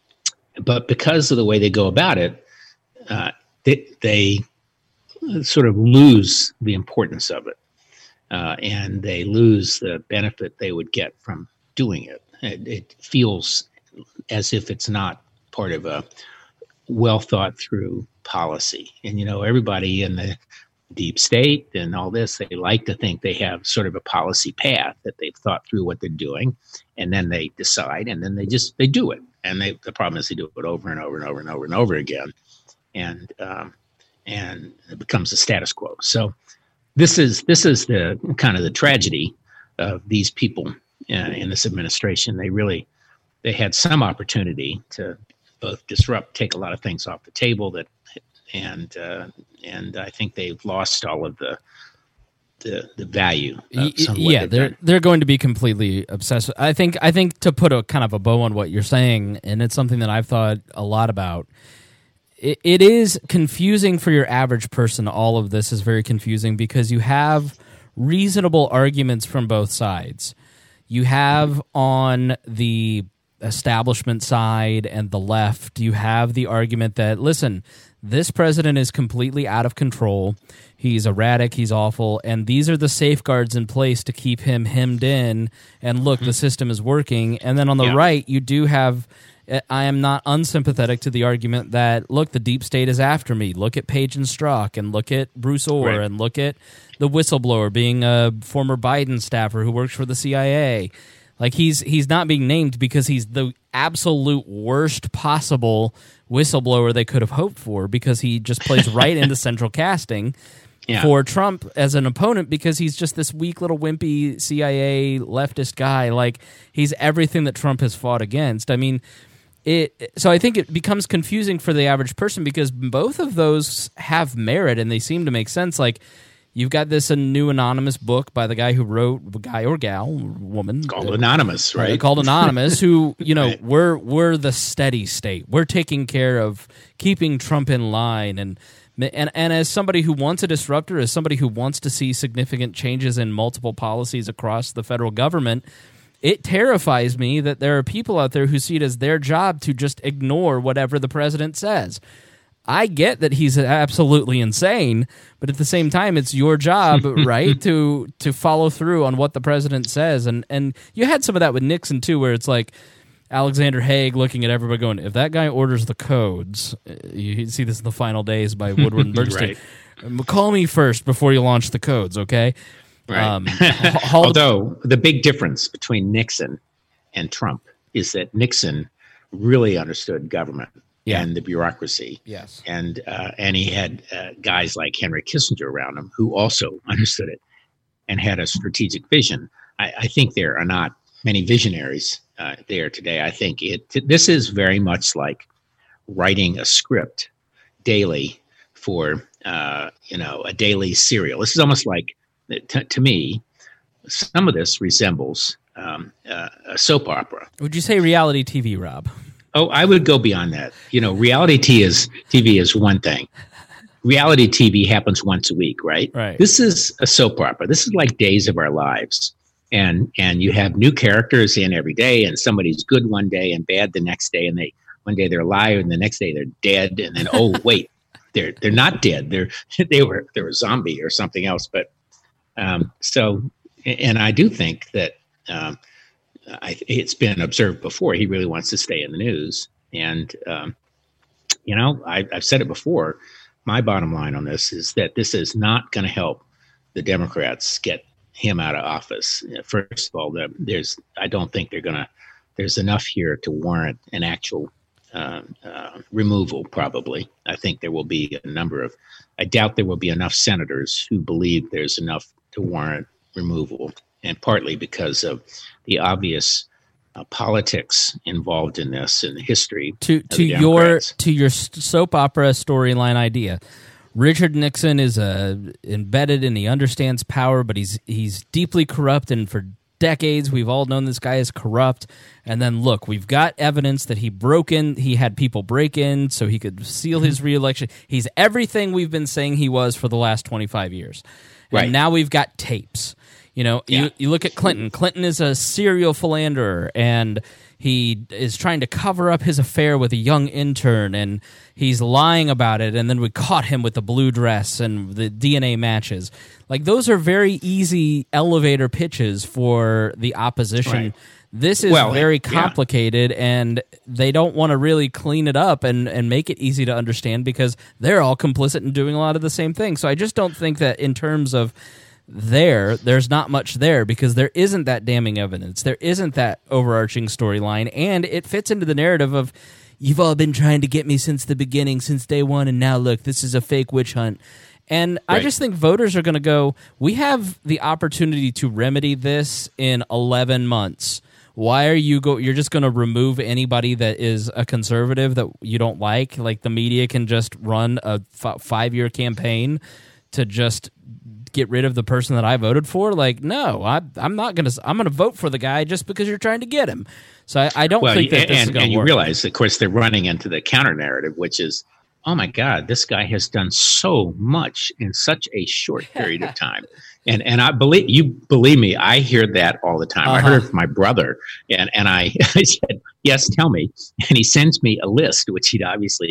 but because of the way they go about it, uh, they, they sort of lose the importance of it. Uh, and they lose the benefit they would get from doing it. It, it feels as if it's not part of a well thought through policy. And, you know, everybody in the deep state and all this, they like to think they have sort of a policy path that they've thought through what they're doing, and then they decide, and then they just they do it. And they, the problem is they do it over and over and over and over and over again, and um, and it becomes a status quo. So this is this is the kind of the tragedy of these people uh, in this administration. They really they had some opportunity to both disrupt, take a lot of things off the table that. And uh, and I think they've lost all of the the, the value. Of some yeah, they're done. They're going to be completely obsessed. I think I think to put a kind of a bow on what you're saying, and it's something that I've thought a lot about. It, it is confusing for your average person. All of this is very confusing because you have reasonable arguments from both sides. You have on the establishment side and the left, you have the argument that, listen, this president is completely out of control. He's erratic. He's awful. And these are the safeguards in place to keep him hemmed in. And look, mm-hmm. the system is working. And then on the yeah. right, you do have, I am not unsympathetic to the argument that, look, the deep state is after me. Look at Page and Strzok, and look at Bruce Orr, right. and look at the whistleblower being a former Biden staffer who works for the C I A. Like, he's he's not being named because he's the absolute worst possible whistleblower they could have hoped for, because he just plays right into central casting yeah. for Trump as an opponent, because he's just this weak little wimpy C I A leftist guy. Like, he's everything that Trump has fought against. I mean, it. So I think it becomes confusing for the average person, because both of those have merit and they seem to make sense. Like, you've got this a new anonymous book by the guy who wrote, guy or gal, woman. Called uh, Anonymous, right? Uh, called Anonymous, who, you know, right. we're we're the steady state. We're taking care of keeping Trump in line. And, and, and as somebody who wants a disruptor, as somebody who wants to see significant changes in multiple policies across the federal government, it terrifies me that there are people out there who see it as their job to just ignore whatever the president says. I get that he's absolutely insane, but at the same time, it's your job, right, to to follow through on what the president says. And and you had some of that with Nixon, too, where it's like Alexander Haig looking at everybody going, if that guy orders the codes, you see this in The Final Days by Woodward and Bernstein, right. call me first before you launch the codes, okay? Right. Um, Although the big difference between Nixon and Trump is that Nixon really understood government. Yeah. And the bureaucracy. Yes. And uh, and he had uh, guys like Henry Kissinger around him who also understood it and had a strategic vision. I, I think there are not many visionaries uh, there today. I think it. This is very much like writing a script daily for uh, you know a daily serial. This is almost like, t- to me, some of this resembles um, uh, a soap opera. Would you say reality T V, Rob? Oh, I would go beyond that. You know, reality T is T V is one thing. Reality T V happens once a week, right? Right. This is a soap opera. This is like Days of Our Lives, and and you have new characters in every day, and somebody's good one day and bad the next day, and they one day they're alive, and the next day they're dead, and then oh wait, they're they're not dead. They're they were they're a zombie or something else. But um, so, and I do think that. Um, I, it's been observed before. He really wants to stay in the news. And, um, you know, I, I've said it before. My bottom line on this is that this is not going to help the Democrats get him out of office. First of all, the, there's I don't think they're going to there's enough here to warrant an actual uh, uh, removal, probably. I think there will be a number of I doubt there will be enough senators who believe there's enough to warrant removal. And partly because of the obvious uh, politics involved in this and the history. To to your to your soap opera storyline idea, Richard Nixon is uh, embedded and he understands power, but he's he's deeply corrupt, and for decades we've all known this guy is corrupt. And then look, we've got evidence that he broke in, he had people break in so he could seal his reelection. He's everything we've been saying he was for the last twenty-five years. And right. now we've got tapes. You know, yeah. you, you look at Clinton. Clinton is a serial philanderer, and he is trying to cover up his affair with a young intern, and he's lying about it, and then we caught him with the blue dress and the D N A matches. Like, those are very easy elevator pitches for the opposition. Right. This is well, very complicated, yeah. and they don't want to really clean it up and, and make it easy to understand, because they're all complicit in doing a lot of the same things. So I just don't think that in terms of there, there's not much there, because there isn't that damning evidence. There isn't that overarching storyline, and it fits into the narrative of, you've all been trying to get me since the beginning, since day one, and now look, this is a fake witch hunt. And right. I just think voters are going to go, we have the opportunity to remedy this in eleven months. Why are you go? You're just going to remove anybody that is a conservative that you don't like? Like, the media can just run a f- five-year campaign to just get rid of the person that I voted for? Like, no, I, I'm not going to. I'm going to vote for the guy just because you're trying to get him. So I, I don't well, think that and, this is going to work. And you realize, of course, they're running into the counter narrative, which is, oh my God, this guy has done so much in such a short period of time. And and I believe you believe me, I hear that all the time. Uh-huh. I heard it from my brother, and and I, I said, yes, tell me. And he sends me a list, which he'd obviously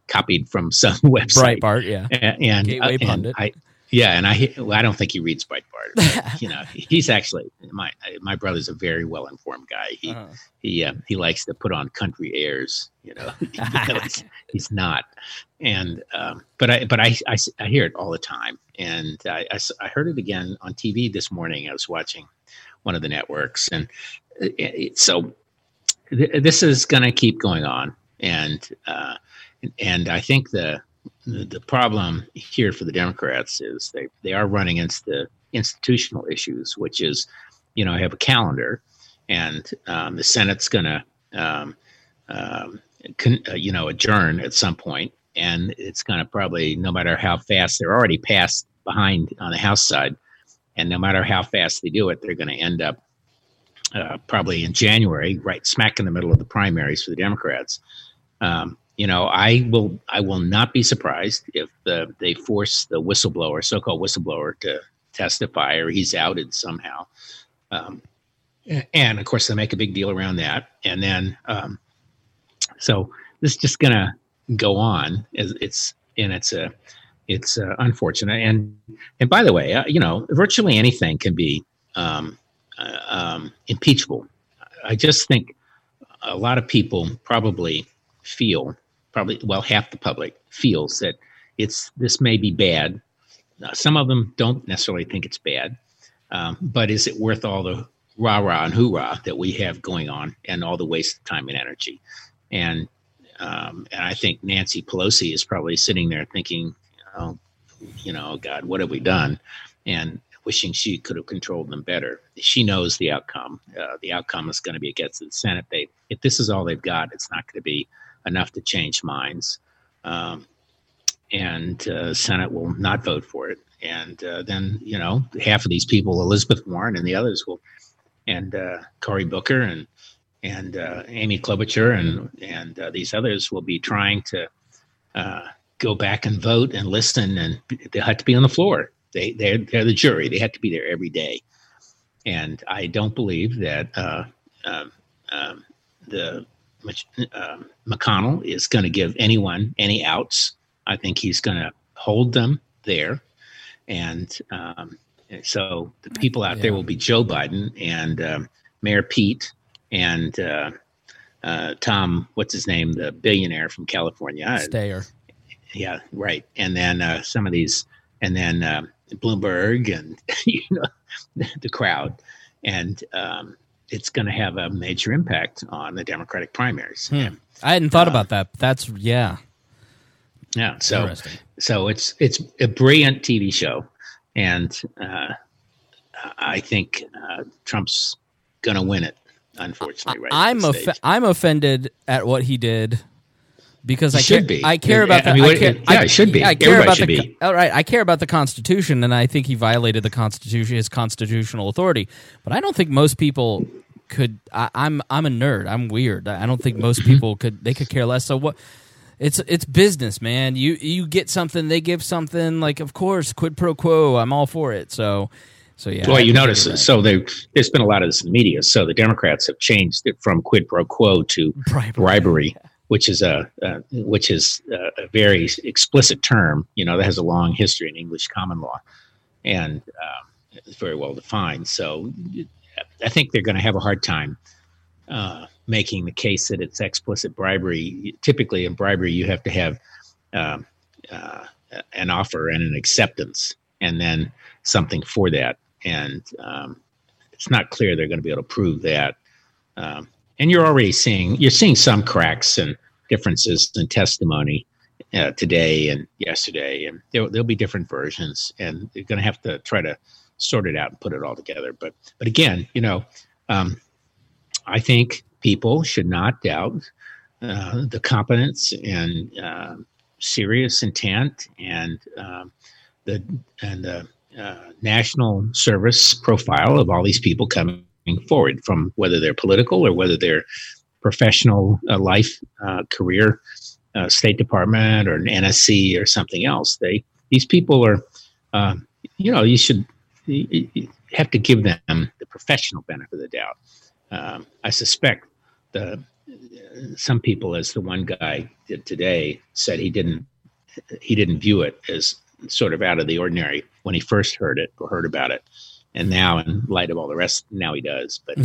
copied from some website. Breitbart, yeah, and, and, Gateway uh, and Pundit. I, yeah, and I well, I don't think he reads Breitbart. But, you know, he's actually my my brother's a very well informed guy. He uh-huh. he uh, he likes to put on country airs. You know, you know he's, he's not. And um, but I but I, I I hear it all the time, and I, I I heard it again on T V this morning. I was watching one of the networks, and it, it, so th- this is going to keep going on, and uh, and I think the. The problem here for the Democrats is they, they are running into the institutional issues, which is, you know, have a calendar, and um, the Senate's going to, um, um, con, uh, you know, adjourn at some point, and it's going to probably, no matter how fast, they're already passed behind on the House side, and no matter how fast they do it, they're going to end up uh, probably in January, right smack in the middle of the primaries for the Democrats. Um, You know, I will. I will not be surprised if the, they force the whistleblower, so-called whistleblower, to testify, or he's outed somehow. Um, and of course, they make a big deal around that. And then, um, so this is just going to go on. As it's and it's a, it's uh, unfortunate. And and by the way, uh, you know, virtually anything can be um, uh, um, impeachable. I just think a lot of people probably feel. Probably, well, half the public feels that it's this may be bad. Uh, some of them don't necessarily think it's bad, um, but is it worth all the rah-rah and hoorah that we have going on and all the waste of time and energy? And um, and I think Nancy Pelosi is probably sitting there thinking, oh, you know, God, what have we done? And wishing she could have controlled them better. She knows the outcome. Uh, the outcome is going to be against the Senate. They, if this is all they've got, it's not going to be enough to change minds, um, and uh, Senate will not vote for it. And uh, then, you know, half of these people, Elizabeth Warren and the others will, and uh, Cory Booker and and uh, Amy Klobuchar and and uh, these others will be trying to uh, go back and vote and listen, and they have to be on the floor. They they're they're the jury. They have to be there every day. And I don't believe that uh, um, um, the Um, McConnell is going to give anyone any outs. I think he's going to hold them there. And um, so the people out yeah. there will be Joe Biden and um, Mayor Pete and uh, uh, Tom, what's his name, the billionaire from California. Steyer. Yeah, right. And then uh, some of these, and then um, Bloomberg and, you know, the crowd. And, um, it's going to have a major impact on the Democratic primaries. Hmm. And, I hadn't thought uh, about that. That's yeah, yeah. So, so it's it's a brilliant T V show, and uh, I think uh, Trump's going to win it. Unfortunately, right? I'm off- I'm offended at what he did. Because it I should care, be. I care about I the. mean, I care, yeah, I, it should be. I care Everybody about should the, be. All right, I care about the Constitution, and I think he violated the Constitution, his constitutional authority. But I don't think most people could. I, I'm I'm a nerd. I'm weird. I don't think most people could. They could care less. So what? It's it's business, man. You you get something, they give something. Like, of course, quid pro quo. I'm all for it. So. So yeah. Well, you notice. Right. So there, there's been a lot of this in the media. So the Democrats have changed it from quid pro quo to bribery. bribery. Which is a uh, which is a very explicit term, you know, that has a long history in English common law, and uh, it's very well defined. So I think they're going to have a hard time uh, making the case that it's explicit bribery. Typically, in bribery, you have to have uh, uh, an offer and an acceptance, and then something for that. And um, it's not clear they're going to be able to prove that. Um, And you're already seeing you're seeing some cracks and differences in testimony uh, today and yesterday, and there, there'll be different versions, and they're going to have to try to sort it out and put it all together. But but again, you know, um, I think people should not doubt uh, the competence and uh, serious intent and um, the and the uh, national service profile of all these people coming forward, from whether they're political or whether they're professional uh, life, uh, career, uh, State Department or an N S C or something else. They these people are, uh, you know, you should you, you have to give them the professional benefit of the doubt. Um, I suspect the some people, as the one guy did today, said he didn't he didn't view it as sort of out of the ordinary when he first heard it or heard about it, and now, in light of all the rest, now he does. But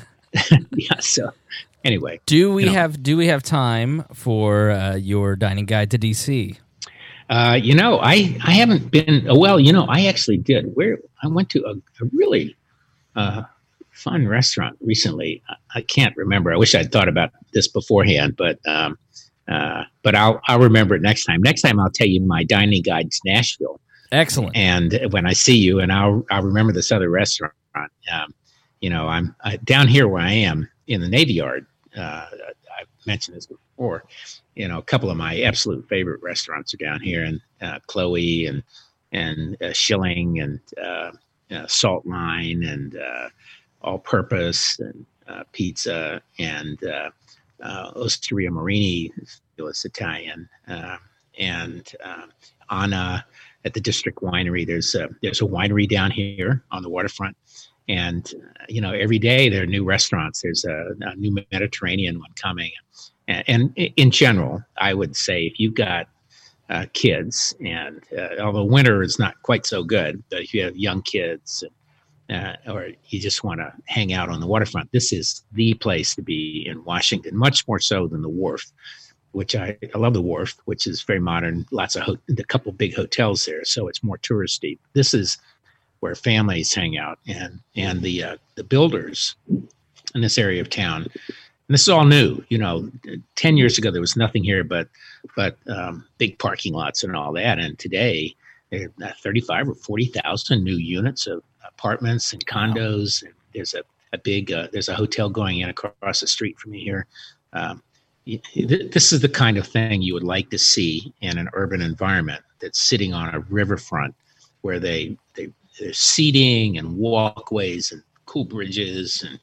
yeah, so anyway, do we you know, have do we have time for uh, your dining guide to D C? Uh, you know, I I haven't been. Oh, well, you know, I actually did. Where I went to a, a really uh, fun restaurant recently. I, I can't remember. I wish I'd thought about this beforehand, but um, uh, but I'll I'll remember it next time. Next time, I'll tell you my dining guide to Nashville. Excellent. And when I see you, and I'll I'll remember this other restaurant. Um, you know, I'm uh, down here where I am in the Navy Yard. Uh, I've mentioned this before. You know, a couple of my absolute favorite restaurants are down here, and uh, Chloe and and uh, Schilling and uh, uh, Salt Line and uh, All Purpose and uh, Pizza and uh, uh, Osteria Marini, it's Italian, uh, and uh, Anna at the District Winery. There's a, there's a winery down here on the waterfront. And, uh, you know, every day there are new restaurants. There's a, a new Mediterranean one coming. And, and in general, I would say if you've got uh, kids, and uh, although winter is not quite so good, but if you have young kids uh, or you just want to hang out on the waterfront, this is the place to be in Washington, much more so than the Wharf, which I, I love the Wharf, which is very modern, lots of, ho- a couple big hotels there. So it's more touristy. This is where families hang out, and and the uh, the builders in this area of town. And this is all new. You know, ten years ago there was nothing here but but um, big parking lots and all that. And today there are thirty-five or forty thousand new units of apartments and condos. Wow. And there's a a big uh, there's a hotel going in across the street from me here. Um, this is the kind of thing you would like to see in an urban environment that's sitting on a riverfront, where they they there's seating and walkways and cool bridges, and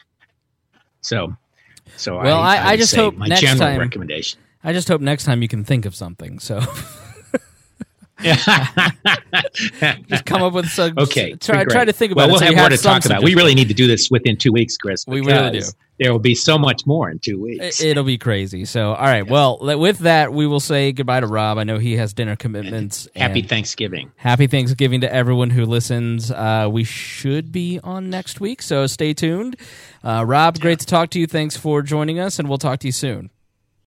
so so well I, I, I just hope my next general time, recommendation I just hope next time you can think of something, so just come up with some. Okay, try, try to think about well, it we'll so have you more have to talk about. We really need to do this within two weeks, Chris. We really do. There will be so much more in two weeks. It'll be crazy. So, all right. Yes. Well, with that, we will say goodbye to Rob. I know he has dinner commitments. And happy Thanksgiving. Happy Thanksgiving to everyone who listens. Uh, we should be on next week, so stay tuned. Uh, Rob, great to talk to you. Thanks for joining us, and we'll talk to you soon.